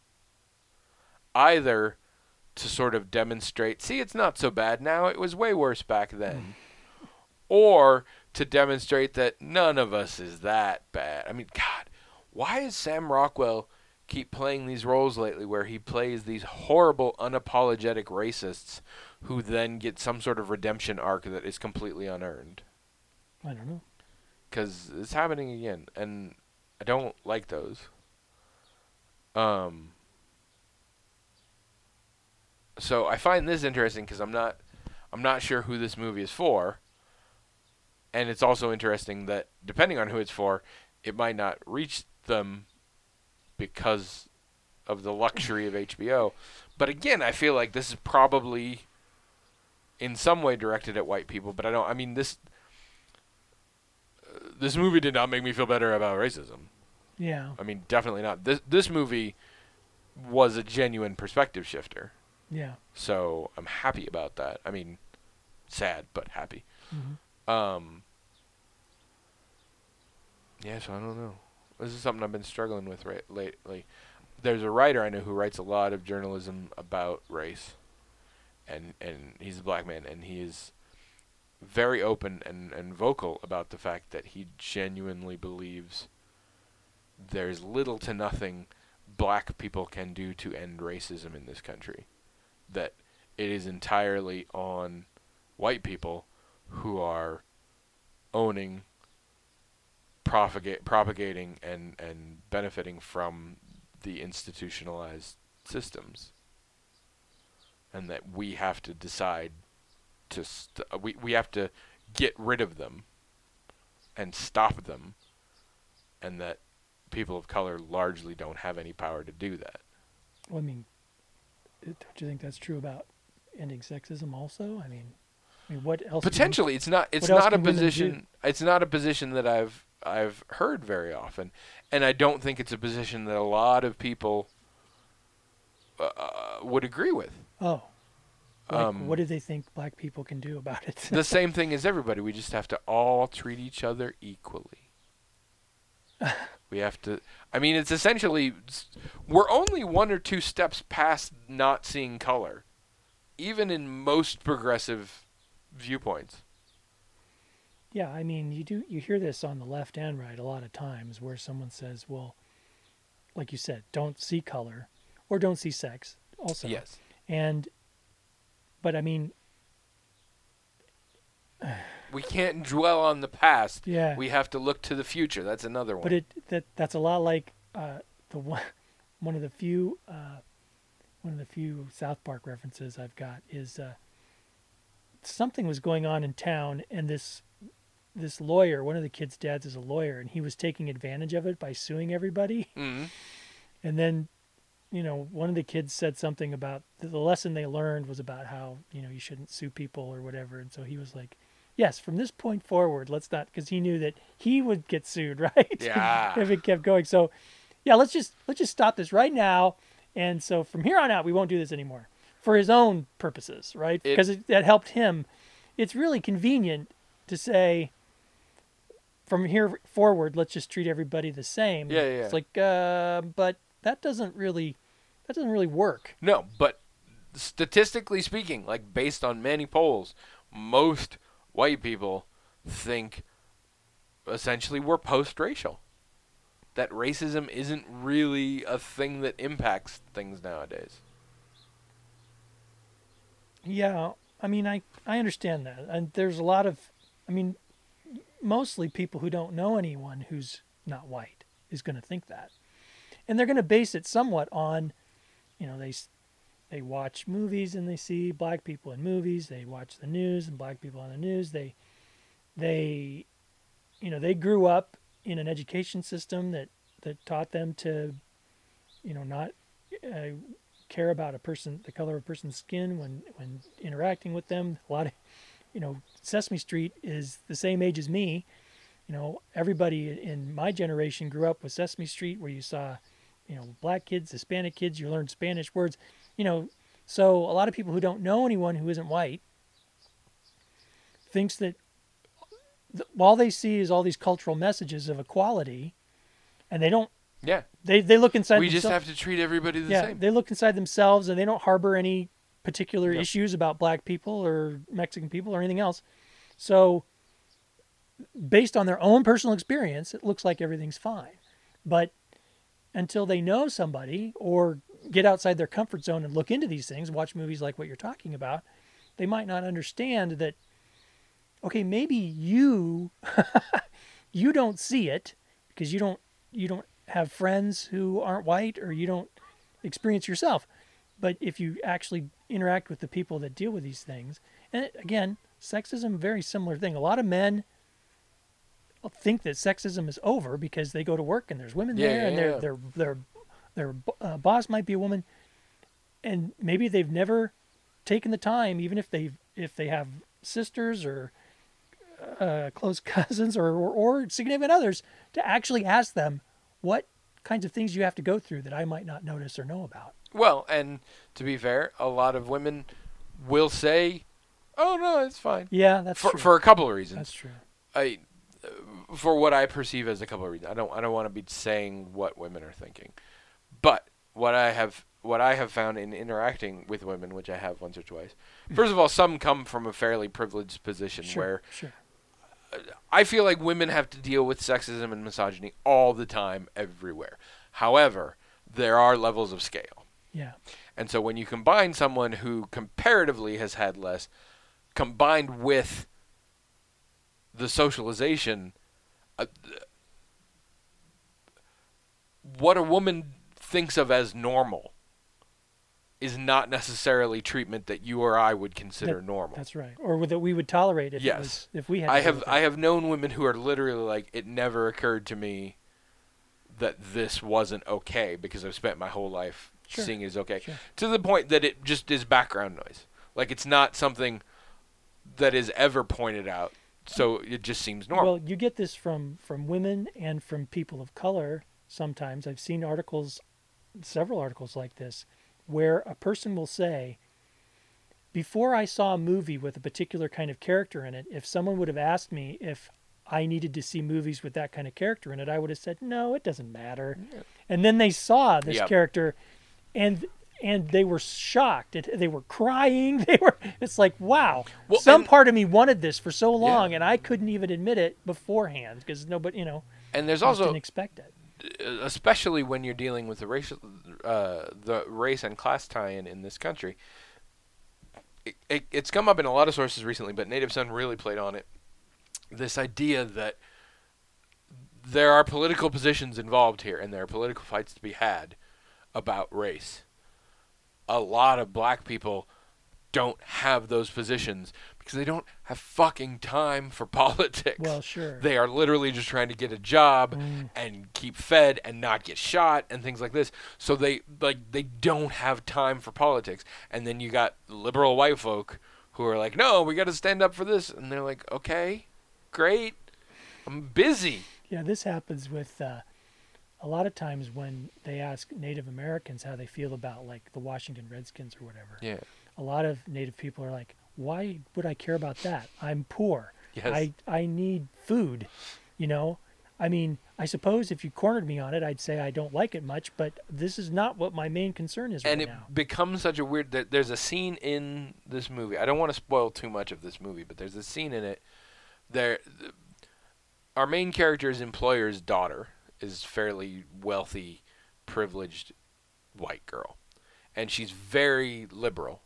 Either to sort of demonstrate, see, it's not so bad now, it was way worse back then. Or to demonstrate that none of us is that bad. I mean, God, why is Sam Rockwell keep playing these roles lately where he plays these horrible, unapologetic racists who then get some sort of redemption arc that is completely unearned? I don't know. Because it's happening again, and I don't like those. Um. So I find this interesting because I'm not, I'm not sure who this movie is for. And it's also interesting that depending on who it's for, it might not reach them because of the luxury of H B O. but again, I feel like this is probably in some way directed at white people, but I don't. I mean, this uh, this movie did not make me feel better about racism. Yeah. I mean, definitely not. This this movie was a genuine perspective shifter. Yeah. So I'm happy about that. I mean, sad but happy. Mm-hmm. Um. Yeah, so I don't know. This is something I've been struggling with right lately. There's a writer I know who writes a lot of journalism about race, and and he's a black man, and he is very open and, and vocal about the fact that he genuinely believes there's little to nothing black people can do to end racism in this country. That it is entirely on white people who are owning, propagate, propagating, and, and benefiting from the institutionalized systems. And that we have to decide to st- we we have to get rid of them and stop them, and that people of color largely don't have any power to do that. Well, I mean, don't you think that's true about ending sexism also? I mean, I mean, what else? Potentially, it's not. It's what else not a can women position. do? It's not a position that I've I've heard very often, and I don't think it's a position that a lot of people uh, would agree with. Oh, like, Um, what do they think black people can do about it? The same thing as everybody. We just have to all treat each other equally. We have to. I mean, it's essentially we're only one or two steps past not seeing color, even in most progressive viewpoints. Yeah, I mean, you do you hear this on the left and right a lot of times, where someone says, "Well, like you said, don't see color, or don't see sex." Also, Yes. and but I mean, We can't dwell on the past. yeah, We have to look to the future. That's another one. but it that that's a lot like uh, the one one of the few uh, one of the few South Park references I've got is uh, something was going on in town, and this this lawyer, one of the kids' dads is a lawyer, and he was taking advantage of it by suing everybody. Mhm. And then, you know, one of the kids said something about the, the lesson they learned was about how, you know, you shouldn't sue people or whatever. And so he was like, yes, from this point forward, let's not, because he knew that he would get sued, right? Yeah. if it kept going. So, yeah, let's just let's just stop this right now. And so from here on out, we won't do this anymore for his own purposes, right? It- Because it, that helped him. It's really convenient to say, from here forward, let's just treat everybody the same. Yeah, yeah, It's yeah. like, uh, but that doesn't really, that doesn't really work. No, but statistically speaking, like based on many polls, most white people think essentially we're post-racial. That racism isn't really a thing that impacts things nowadays. Yeah, I mean, I, I understand that. And there's a lot of, I mean, mostly people who don't know anyone who's not white is going to think that. And they're going to base it somewhat on, you know, they s- they watch movies and they see black people in movies. They watch the news and black people on the news. They, they, you know, they grew up in an education system that, that taught them to, you know, not uh, care about a person, the color of a person's skin when, when interacting with them. A lot of, you know, Sesame Street is the same age as me. You know, everybody in my generation grew up with Sesame Street, where you saw, you know, black kids, Hispanic kids, you learned Spanish words, you know. So a lot of people who don't know anyone who isn't white thinks that th- all they see is all these cultural messages of equality, and they don't, Yeah. they, they look inside We just themselves. have to treat everybody the yeah, same. they look inside themselves, and they don't harbor any particular Yep. issues about black people or Mexican people or anything else. So based on their own personal experience, it looks like everything's fine. But until they know somebody or get outside their comfort zone and look into these things, watch movies like what you're talking about, they might not understand that, okay, maybe you you don't see it because you don't you don't have friends who aren't white, or you don't experience yourself. But if you actually interact with the people that deal with these things, and it, again, sexism, very similar thing. A lot of men think that sexism is over because they go to work and there's women Yeah, there, yeah, and their yeah. their their their uh, boss might be a woman. and maybe they've never taken the time, even if they if they have sisters or uh, close cousins or, or or significant others, to actually ask them what kinds of things you have to go through that I might not notice or know about. Well, and to be fair, a lot of women will say, "Oh no, it's fine." Yeah, that's for true. for a couple of reasons. That's true. I, uh, for what I perceive as a couple of reasons. I don't I don't want to be saying what women are thinking, but what I have what I have found in interacting with women, which I have once or twice. First of all, some come from a fairly privileged position Sure, where sure. I feel like women have to deal with sexism and misogyny all the time, everywhere. However, there are levels of scale. Yeah. And so when you combine someone who comparatively has had less, combined with the socialization, uh, what a woman thinks of as normal is not necessarily treatment that you or I would consider That- normal. That's right. Or that we would tolerate if it Yes. was, if we had. I to deal have with I it. have known women who are literally like, it never occurred to me that this wasn't okay because I've spent my whole life Sure. seeing it as okay. Sure. To the point that it just is background noise. Like it's not something that is ever pointed out, so it just seems normal. Well, you get this from from women and from people of color. Sometimes I've seen articles, several articles like this, where a person will say, before I saw a movie with a particular kind of character in it, if someone would have asked me if I needed to see movies with that kind of character in it, I would have said, no, it doesn't matter. Yeah. And then they saw this Yep. character, and and they were shocked. It, they were crying. They were. It's like, wow. Well, Some and- part of me wanted this for so long, Yeah. and I couldn't even admit it beforehand because nobody, you know, And there's just also, didn't expect it. especially when you're dealing with the racial, uh, the race and class tie-in in this country, it, it, it's come up in a lot of sources recently, but Native Son really played on it. This idea that there are political positions involved here, and there are political fights to be had about race. A lot of black people don't have those positions because they don't have fucking time for politics. Well, sure. They are literally just trying to get a job Mm. and keep fed and not get shot and things like this. So they like they don't have time for politics. And then you got liberal white folk who are like, "No, we got to stand up for this." And they're like, "Okay, great. I'm busy." Yeah, this happens with uh, a lot of times when they ask Native Americans how they feel about like the Washington Redskins or whatever. Yeah. A lot of Native people are like, "Why would I care about that? I'm poor. Yes. I I need food." You know, I mean, I suppose if you cornered me on it, I'd say I don't like it much, but this is not what my main concern is and right it now. becomes such a weird that there's a scene in this movie. I don't want to spoil too much of this movie, but there's a scene in it there th- our main character's employer's daughter is fairly wealthy, privileged white girl. And she's very liberal.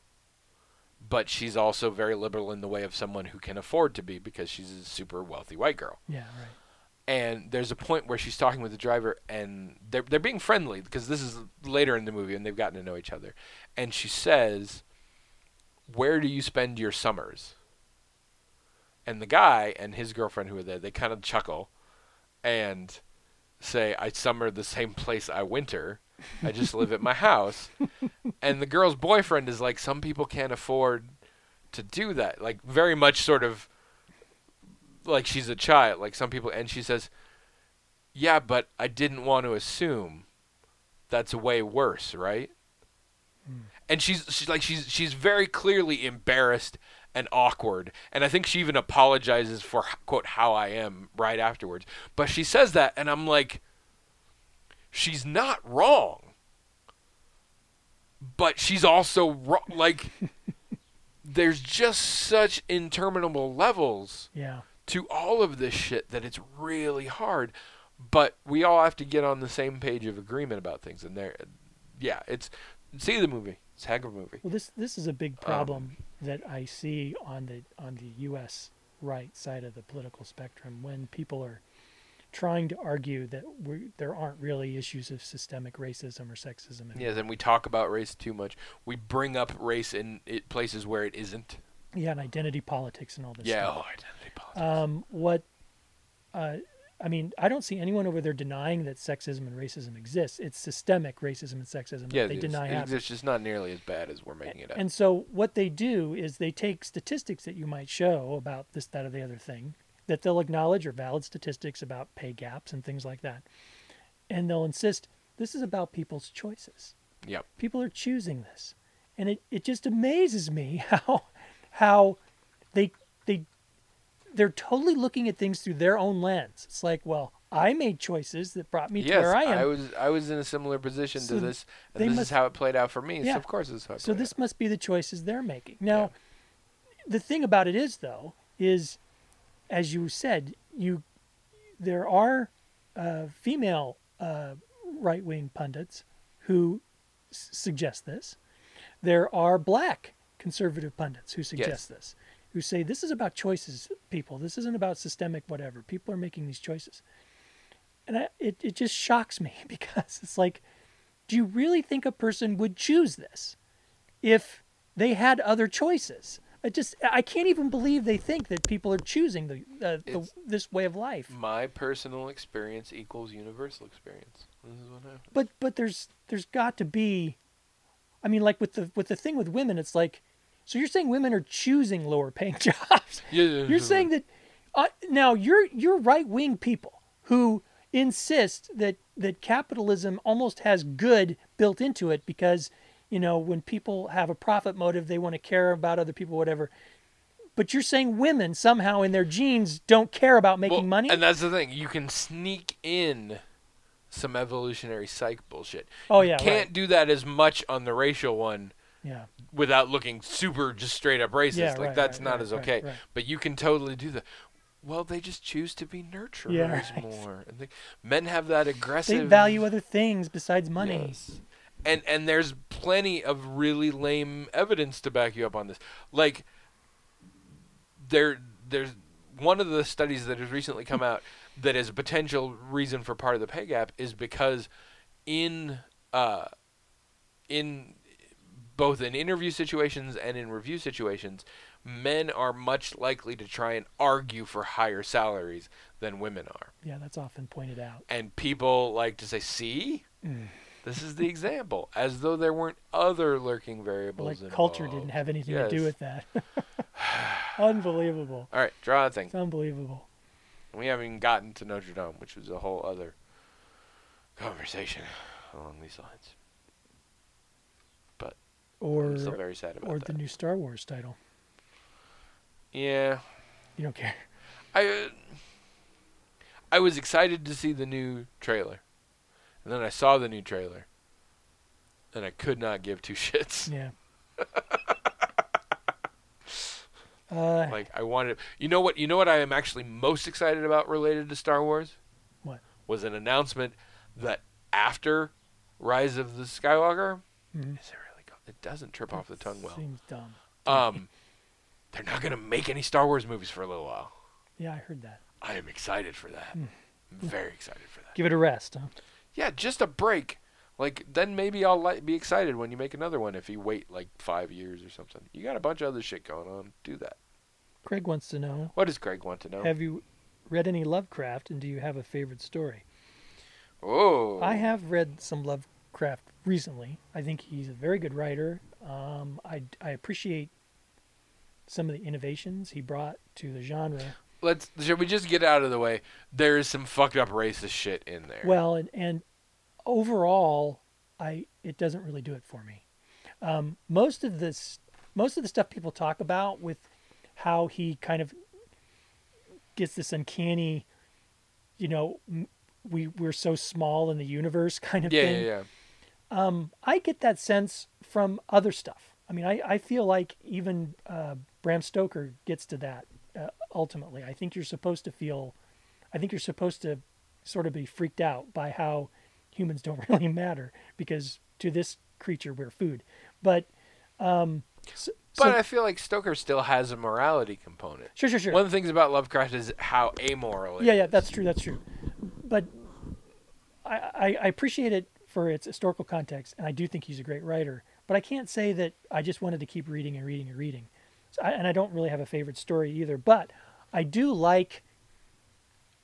But she's also very liberal in the way of someone who can afford to be because she's a super wealthy white girl. Yeah, right. And there's a point where she's talking with the driver, and they're they're being friendly because this is later in the movie, and they've gotten to know each other. And she says, "Where do you spend your summers?" And the guy and his girlfriend who are there, they kind of chuckle, and say, "I summer the same place I winter. I just live at my house." And the girl's boyfriend is like, "Some people can't afford to do that." Like very much sort of like she's a child, like some people, and she says, "Yeah, but I didn't want to assume that's way worse, right?" Mm. And she's she's like she's she's very clearly embarrassed and awkward, and I think she even apologizes for quote how I am right afterwards. But she says that, and I'm like, she's not wrong, but she's also wrong. Like, there's just such interminable levels Yeah. to all of this shit that it's really hard, but we all have to get on the same page of agreement about things. And there, yeah, it's see the movie. It's a heck of a movie. Well, this this is a big problem that I see on the on the U S right side of the political spectrum when people are trying to argue that we there aren't really issues of systemic racism or sexism. Yes, and we talk about race too much. We bring up race in it, places where it isn't. Yeah, and identity politics and all this Yeah, stuff. oh, identity politics. Um, what uh, I mean, I don't see anyone over there denying that sexism and racism exists. It's systemic racism and sexism Yeah, that they it deny is. happens. It's just not nearly as bad as we're making it out. And so what they do is they take statistics that you might show about this, that, or the other thing that they'll acknowledge are valid statistics about pay gaps and things like that. And they'll insist this is about people's choices. Yep. People are choosing this. And it, it just amazes me how how they they they're totally looking at things through their own lens. It's like, well, I made choices that brought me Yes, to where I am. I was I was in a similar position So to this, and they this must- is how it played out for me. Yeah. So of course this is how it So played this out. must be the choices they're making. Now, the thing about it is, though, is as you said, you there are uh, female uh, right-wing pundits who s- suggest this. There are black conservative pundits who suggest this, who say this is about choices, people. This isn't about systemic whatever. People are making these choices. And I, it, it just shocks me because it's like, do you really think a person would choose this if they had other choices? I just I can't even believe they think that people are choosing the, uh, the It's- this way of life. My personal experience equals universal experience. This is what happened. But but there's there's got to be, I mean, like with the with the thing with women, it's like, so you're saying women are choosing lower paying jobs? Yeah, yeah, You're yeah. saying that uh, now you're you're right wing people who insist that that capitalism almost has good built into it because, you know, when people have a profit motive, they want to care about other people, whatever. But you're saying women somehow in their genes don't care about making Well, money? And that's the thing. You can sneak in some evolutionary psych bullshit. Oh, You yeah, can't right. do that as much on the racial one Yeah. without looking super just straight up racist. Yeah, like right, that's right, not right, as right, okay. right. But you can totally do that. Well, they just choose to be nurturers Yeah, right. more. And they, men have that aggressive. They value other things besides money. Yes. And and there's plenty of really lame evidence to back you up on this. Like there there's one of the studies that has recently come out that is a potential reason for part of the pay gap is because in uh in both in interview situations and in review situations, men are much likely to try and argue for higher salaries than women are. Yeah, that's often pointed out. And people like to say, see? Mm. This is the example, as though there weren't other lurking variables Like involved. culture didn't have anything to do Yes. with that. Unbelievable. All right, draw a thing. It's unbelievable. We haven't even gotten to Notre Dame, which was a whole other conversation along these lines. But I'm still Or very sad about or that. the new Star Wars title. Yeah, You don't care. I uh, I was excited to see the new trailer, and then I saw the new trailer, and I could not give two shits. Yeah. uh, Like I wanted, you know what? You know what I am actually most excited about related to Star Wars? What? Was an announcement that after Rise of the Skywalker, mhm. is it really? Go- it doesn't trip off the tongue well. Seems dumb. Um, they're not gonna make any Star Wars movies for a little while. Yeah, I heard that. I am excited for that. Hmm. I'm very excited for that. Give it a rest, huh? Yeah, just a break. Like then maybe I'll li- be excited when you make another one. If you wait like five years or something, you got a bunch of other shit going on. Do that. Craig wants to know, What does Craig want to know? have you read any Lovecraft and do you have a favorite story? Oh, I have read some Lovecraft recently. I think he's a very good writer. Um, I, I appreciate some of the innovations he brought to the genre. Let's. Should we just get out of the way? There is some fucked up racist shit in there. Well, and, and overall, I it doesn't really do it for me. Um, most of this, most of the stuff people talk about with how he kind of gets this uncanny, you know, m- we we're so small in the universe kind of yeah, thing. yeah, yeah. Um, I get that sense from other stuff. I mean, I, I feel like even uh, Bram Stoker gets to that uh, ultimately. I think you're supposed to feel, I think you're supposed to sort of be freaked out by how humans don't really matter because to this creature we're food. But, um, so, But so- I feel like Stoker still has a morality component. sure, sure, sure. One of the things about Lovecraft is how amoral it Yeah, yeah, is. that's true. That's true. But I, I, I appreciate it for its historical context, and I do think he's a great writer. But I can't say that I just wanted to keep reading and reading and reading. So I, and I don't really have a favorite story either. But I do like.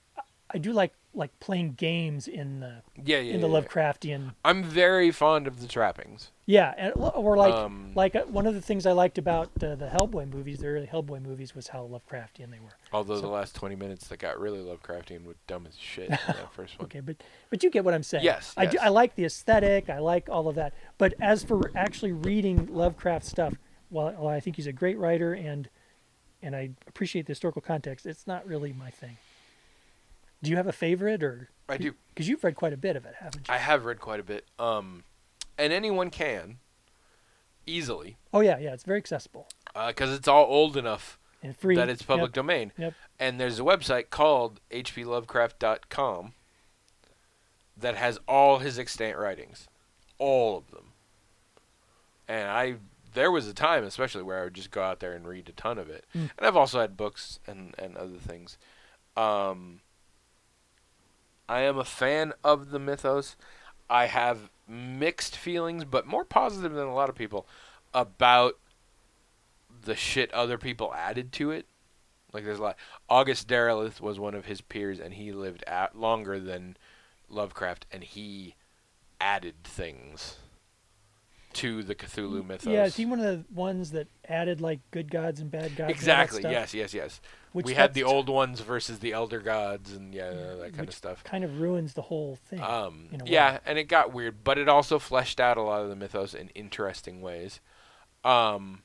I do like like playing games in the Yeah, yeah. in the yeah, yeah. Lovecraftian. I'm very fond of the trappings. Yeah, and, or like Um, like uh, one of the things I liked about uh, the Hellboy movies, the early Hellboy movies, was how Lovecraftian they were. Although So- the last twenty minutes that got really Lovecraftian were dumb as shit in that first one. Okay, but but you get what I'm saying. Yes, I, do, yes. I like the aesthetic. I like all of that. But as for actually reading Lovecraft stuff, while, while I think he's a great writer and and I appreciate the historical context, it's not really my thing. Do you have a favorite, or I do. because you've read quite a bit of it, haven't you? I have read quite a bit. Um, and anyone can easily Oh yeah, yeah, it's very accessible because it's all old enough and free. that it's public Yep. domain. Yep. And there's a website called h p lovecraft dot com that has all his extant writings, all of them. And I, there was a time, especially where I would just go out there and read a ton of it. Mm. And I've also had books and and other things. Um, I am a fan of the mythos. I have mixed feelings, but more positive than a lot of people, about the shit other people added to it. Like there's a lot. August Derleth was one of his peers, and he lived at longer than Lovecraft, and he added things to the Cthulhu mythos. Yeah, is he one of the ones that added like good gods and bad gods? and all that Exactly. stuff? Yes. Yes. Yes. Which we had the that's- old ones versus the elder gods, and yeah, that kind which of stuff. Kind of ruins the whole thing. Um, in a yeah, way. and it got weird, but it also fleshed out a lot of the mythos in interesting ways. Um,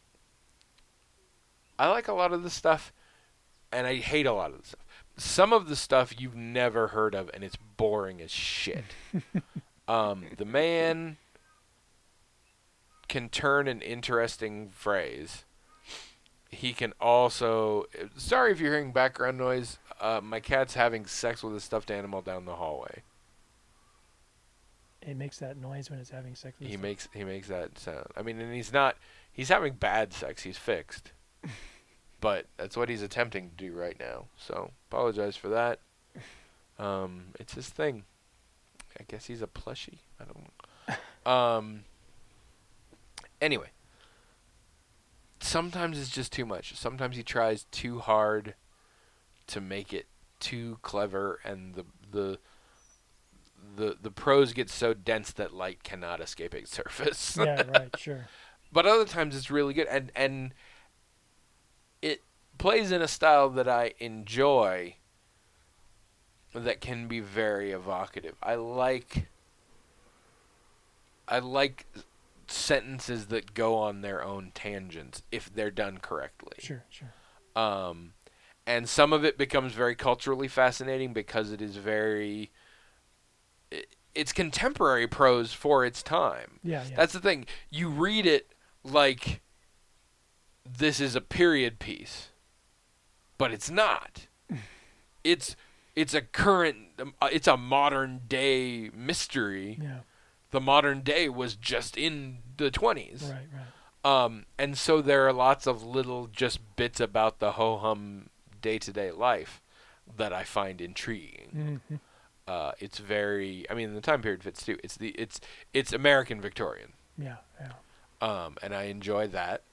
I like a lot of the stuff, and I hate a lot of the stuff. Some of the stuff you've never heard of, and it's boring as shit. um, the man can turn an interesting phrase. He can also... Sorry if you're hearing background noise. Uh, my cat's having sex with a stuffed animal down the hallway. It makes that noise when it's having sex with He itself. makes he makes that sound. I mean, and he's not. He's having bad sex. He's fixed. But that's what he's attempting to do right now. So apologize for that. Um, it's his thing. I guess he's a plushie. I don't know. Um. Anyway. Sometimes it's just too much. Sometimes he tries too hard to make it too clever, and the the the the prose gets so dense that light cannot escape its surface. Yeah, right, sure. But other times it's really good, and and it plays in a style that I enjoy, that can be very evocative. I like I like sentences that go on their own tangents if they're done correctly. Sure, sure. Um, and some of it becomes very culturally fascinating because it is very it, it's contemporary prose for its time. Yeah, yeah. That's the thing. You read it like this is a period piece, but it's not. It's it's a current. Um, uh, it's a modern day mystery. yeah, The modern day was just in the twenties. right, right. Um, and so there are lots of little just bits about the ho hum day to day life that I find intriguing. hmm Uh, it's very. I mean, the time period fits too. It's the it's it's American Victorian. Yeah, yeah. Um, and I enjoy that.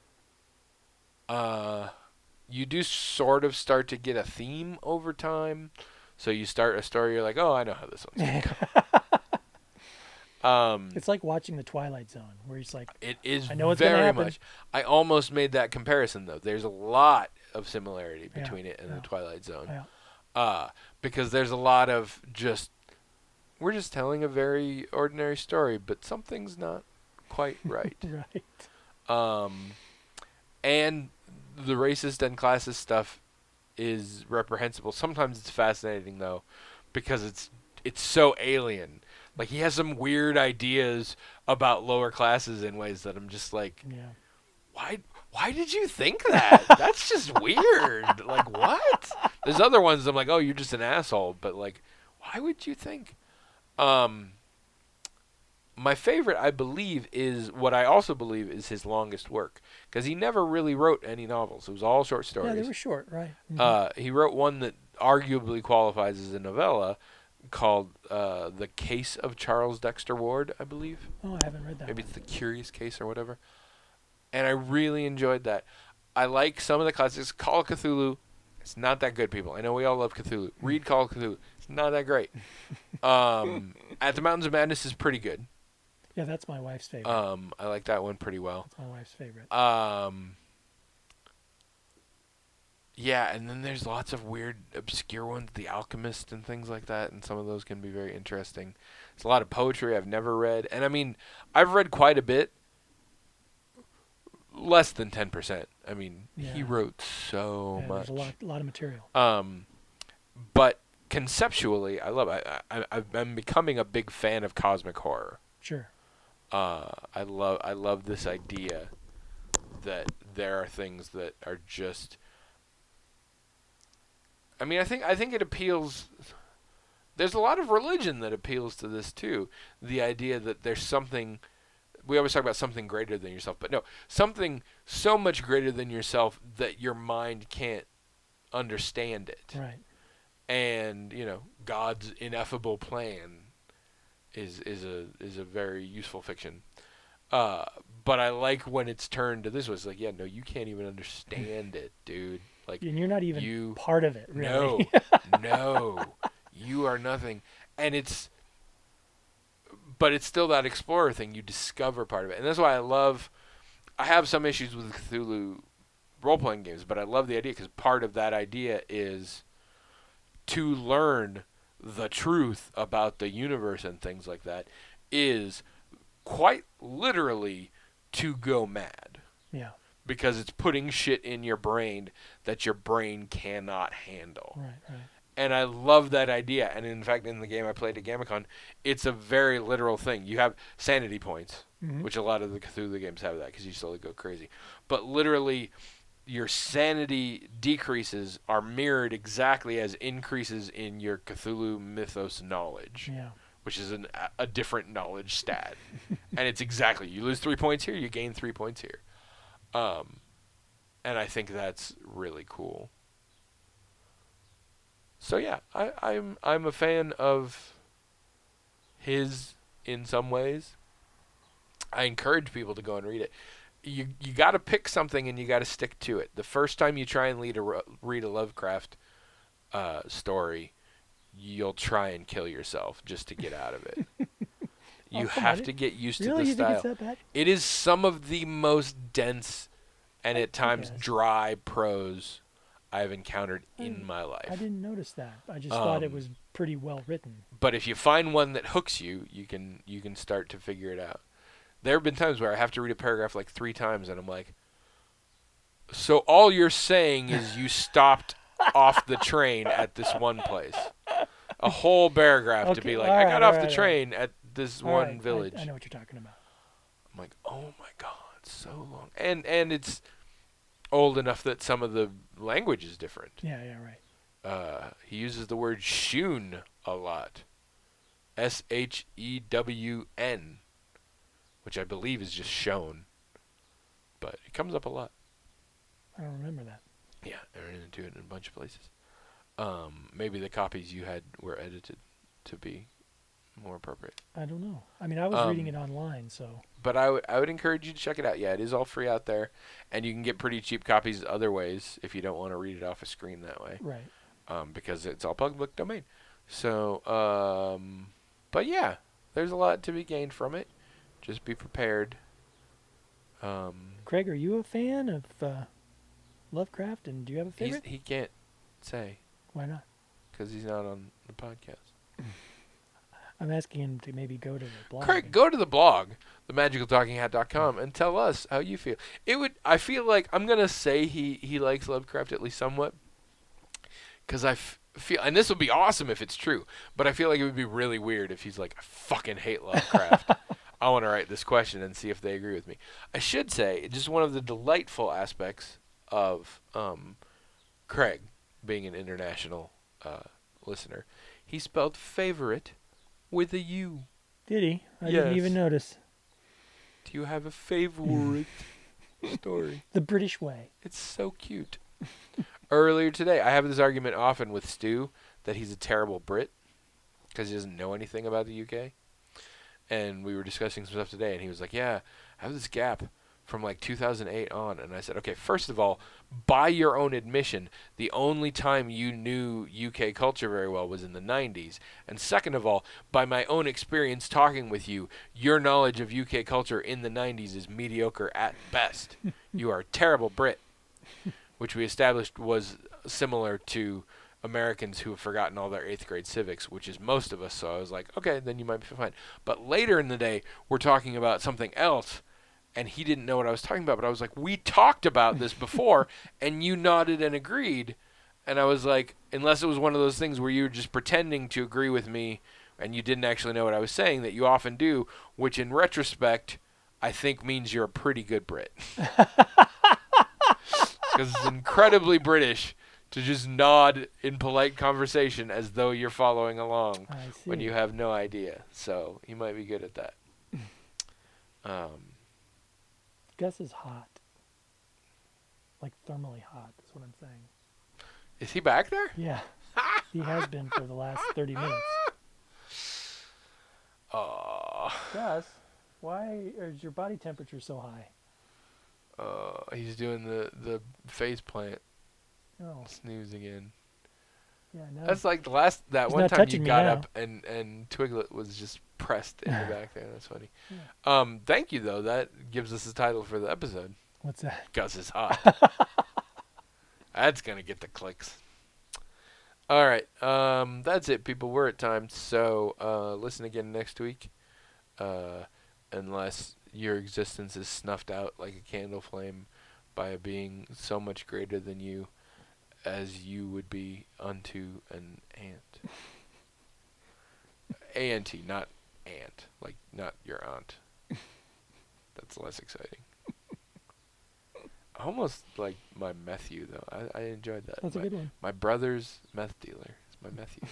Uh, you do sort of start to get a theme over time. So you start a story, you're like, oh, I know how this one's going to go. um, It's like watching The Twilight Zone, where he's like, it is I know what's gonna very happen. much. I almost made that comparison, though. There's a lot of similarity Yeah, between it and yeah. The Twilight Zone. yeah, Uh, because there's a lot of just, we're just telling a very ordinary story, but something's not quite right. right. Um, and the racist and classist stuff is reprehensible. Sometimes it's fascinating though, because it's it's so alien. Like he has some weird ideas about lower classes in ways that I'm just like, Yeah. why why did you think that? That's just weird. Like what? There's other ones I'm like, oh, you're just an asshole. But like, why would you think? Um. My favorite, I believe, is what I also believe is his longest work, because he never really wrote any novels. It was all short stories. Yeah, they were short, right. Mhm. Uh, he wrote one that arguably qualifies as a novella called uh, The Case of Charles Dexter Ward, I believe. oh, I haven't read that Maybe one. it's The Curious Case or whatever. And I really enjoyed that. I like some of the classics. Call of Cthulhu It's not that good, people. I know we all love Cthulhu. Read Call of Cthulhu. It's not that great. Um, At the Mountains of Madness is pretty good. Yeah, that's my wife's favorite. Um, I like that one pretty well. That's my wife's favorite. Um, yeah, and then there's lots of weird, obscure ones, The Alchemist and things like that, and some of those can be very interesting. There's a lot of poetry I've never read, and I mean, I've read quite a bit. Less than ten percent. I mean, Yeah. he wrote so yeah, much. There's a lot, a lot of material. Um, but conceptually, I love it. I, I, I'm becoming a big fan of cosmic horror. Sure. Uh, I love I love this idea that there are things that are just. I mean, I think I think it appeals. There's a lot of religion that appeals to this too. The idea that there's something. We always talk about something greater than yourself, but no, something so much greater than yourself that your mind can't understand it. Right. And, you know, God's ineffable plan is is a is a very useful fiction. Uh, but I like when it's turned to this was like, yeah, no, you can't even understand it, dude. Like, And you're not even you, part of it, really. no, no, you are nothing. And it's, but it's still that explorer thing. You discover part of it. And that's why I love, I have some issues with Cthulhu role-playing games, but I love the idea because part of that idea is to learn the truth about the universe and things like that is quite literally to go mad. Yeah. Because it's putting shit in your brain that your brain cannot handle. Right, right. And I love that idea. And in fact, in the game I played at GammaCon, it's a very literal thing. You have sanity points, Mm-hmm. which a lot of the Cthulhu games have that because you slowly go crazy. But literally, your sanity decreases are mirrored exactly as increases in your Cthulhu mythos knowledge, Yeah. which is an, a different knowledge stat. And it's exactly, you lose three points here, you gain three points here. Um, and I think that's really cool. So yeah, I, I'm I'm a fan of his in some ways. I encourage people to go and read it. You you got to pick something and you got to stick to it. The first time you try and read a read a Lovecraft uh, story, you'll try and kill yourself just to get out of it. You Oh, come have on. to get used Really? to the You think style. it's that bad? It is some of the most dense and I at times guess. dry prose I've encountered in I- my life. I didn't notice that. I just thought it Um, was pretty well written. But if you find one that hooks you, you can you can start to figure it out. There have been times where I have to read a paragraph like three times, and I'm like, so all you're saying is you stopped off the train at this one place. A whole paragraph to Okay, be like, all I right, got all off right, the all right. train at this All one right, I- village. I, know what you're talking about. I'm like, oh my god, so long. And and it's old enough that some of the language is different. Yeah, yeah, right. Uh, he uses the word Shun a lot. S H E W N, which I believe is just shown. But it comes up a lot. I don't remember that. Yeah, I ran into it in a bunch of places. Um, maybe the copies you had were edited to be more appropriate. I don't know. I mean, I was reading Um, it online, so But I would I would encourage you to check it out. Yeah, it is all free out there, and you can get pretty cheap copies other ways if you don't want to read it off a screen that way. right. Um, because it's all public domain. So, um, but yeah, there's a lot to be gained from it. Just be prepared. Um, Craig, are you a fan of uh, Lovecraft, and do you have a he's, favorite? he can't say Why not? because he's not on the podcast. I'm asking him to maybe go to the blog. Craig, go to the blog, the magical talking hat dot com, and tell us how you feel. It would. I feel like I'm gonna say he he likes Lovecraft at least somewhat, because I f- feel, and this would be awesome if it's true, but I feel like it would be really weird if he's like, I fucking hate Lovecraft. I want to write this question and see if they agree with me. I should say, just one of the delightful aspects of um, Craig being an international uh, listener, he spelled favorite with a U. Did he? I didn't Yes. even notice. Do you have a favorite story? The British way. It's so cute. Earlier today, I have this argument often with Stu that he's a terrible Brit because he doesn't know anything about the U K. And we were discussing some stuff today, and he was like, yeah, I have this gap from like two thousand eight on, and I said, okay, first of all, by your own admission, the only time you knew U K culture very well was in the nineties. And second of all, by my own experience talking with you, your knowledge of U K culture in the nineties is mediocre at best. You are a terrible Brit, which we established was similar to Americans who have forgotten all their eighth grade civics, which is most of us. So I was like, okay, then you might be fine. But later in the day, we're talking about something else, and he didn't know what I was talking about. But I was like, we talked about this before, and you nodded and agreed. And I was like, unless it was one of those things where you were just pretending to agree with me and you didn't actually know what I was saying, that you often do, which in retrospect, I think means you're a pretty good Brit. Because it's incredibly British to just nod in polite conversation as though you're following along when you have no idea. So he might be good at that. Um, Gus is hot. Like thermally hot, is what I'm saying. Is he back there? Yeah. He has been for the last thirty minutes. Oh. Gus, why is your body temperature so high? Uh, he's doing the, the face plant. Oh. Snooze again. Yeah, no. That's like the last, that He's one not time you touching me got now. up and, and Twiglet was just pressed in the back there. That's funny. Yeah. Um, thank you, though. That gives us the title for the episode. What's that? Gus is hot. That's going to get the clicks. All right. Um, that's it, people. We're at time. So uh, listen again next week. Uh, unless your existence is snuffed out like a candle flame by a being so much greater than you as you would be unto an ant. A N T, not ant. Like, not your aunt. That's less exciting. Almost like my Matthew, though. I, I enjoyed that. That's my, a good one. My brother's meth dealer is my Matthew.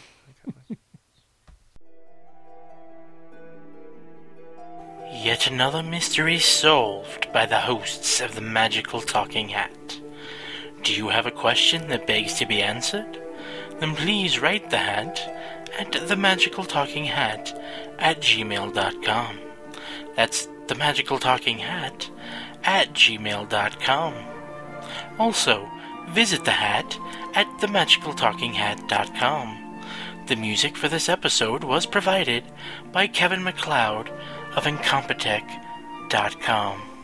Yet another mystery solved by the hosts of the Magical Talking Hat. Do you have a question that begs to be answered? Then please write the hat at themagicaltalkinghat at gmail dot com. That's themagicaltalkinghat at gmail dot com. Also, visit the hat at themagicaltalkinghat dot com. The music for this episode was provided by Kevin MacLeod of incompetech dot com.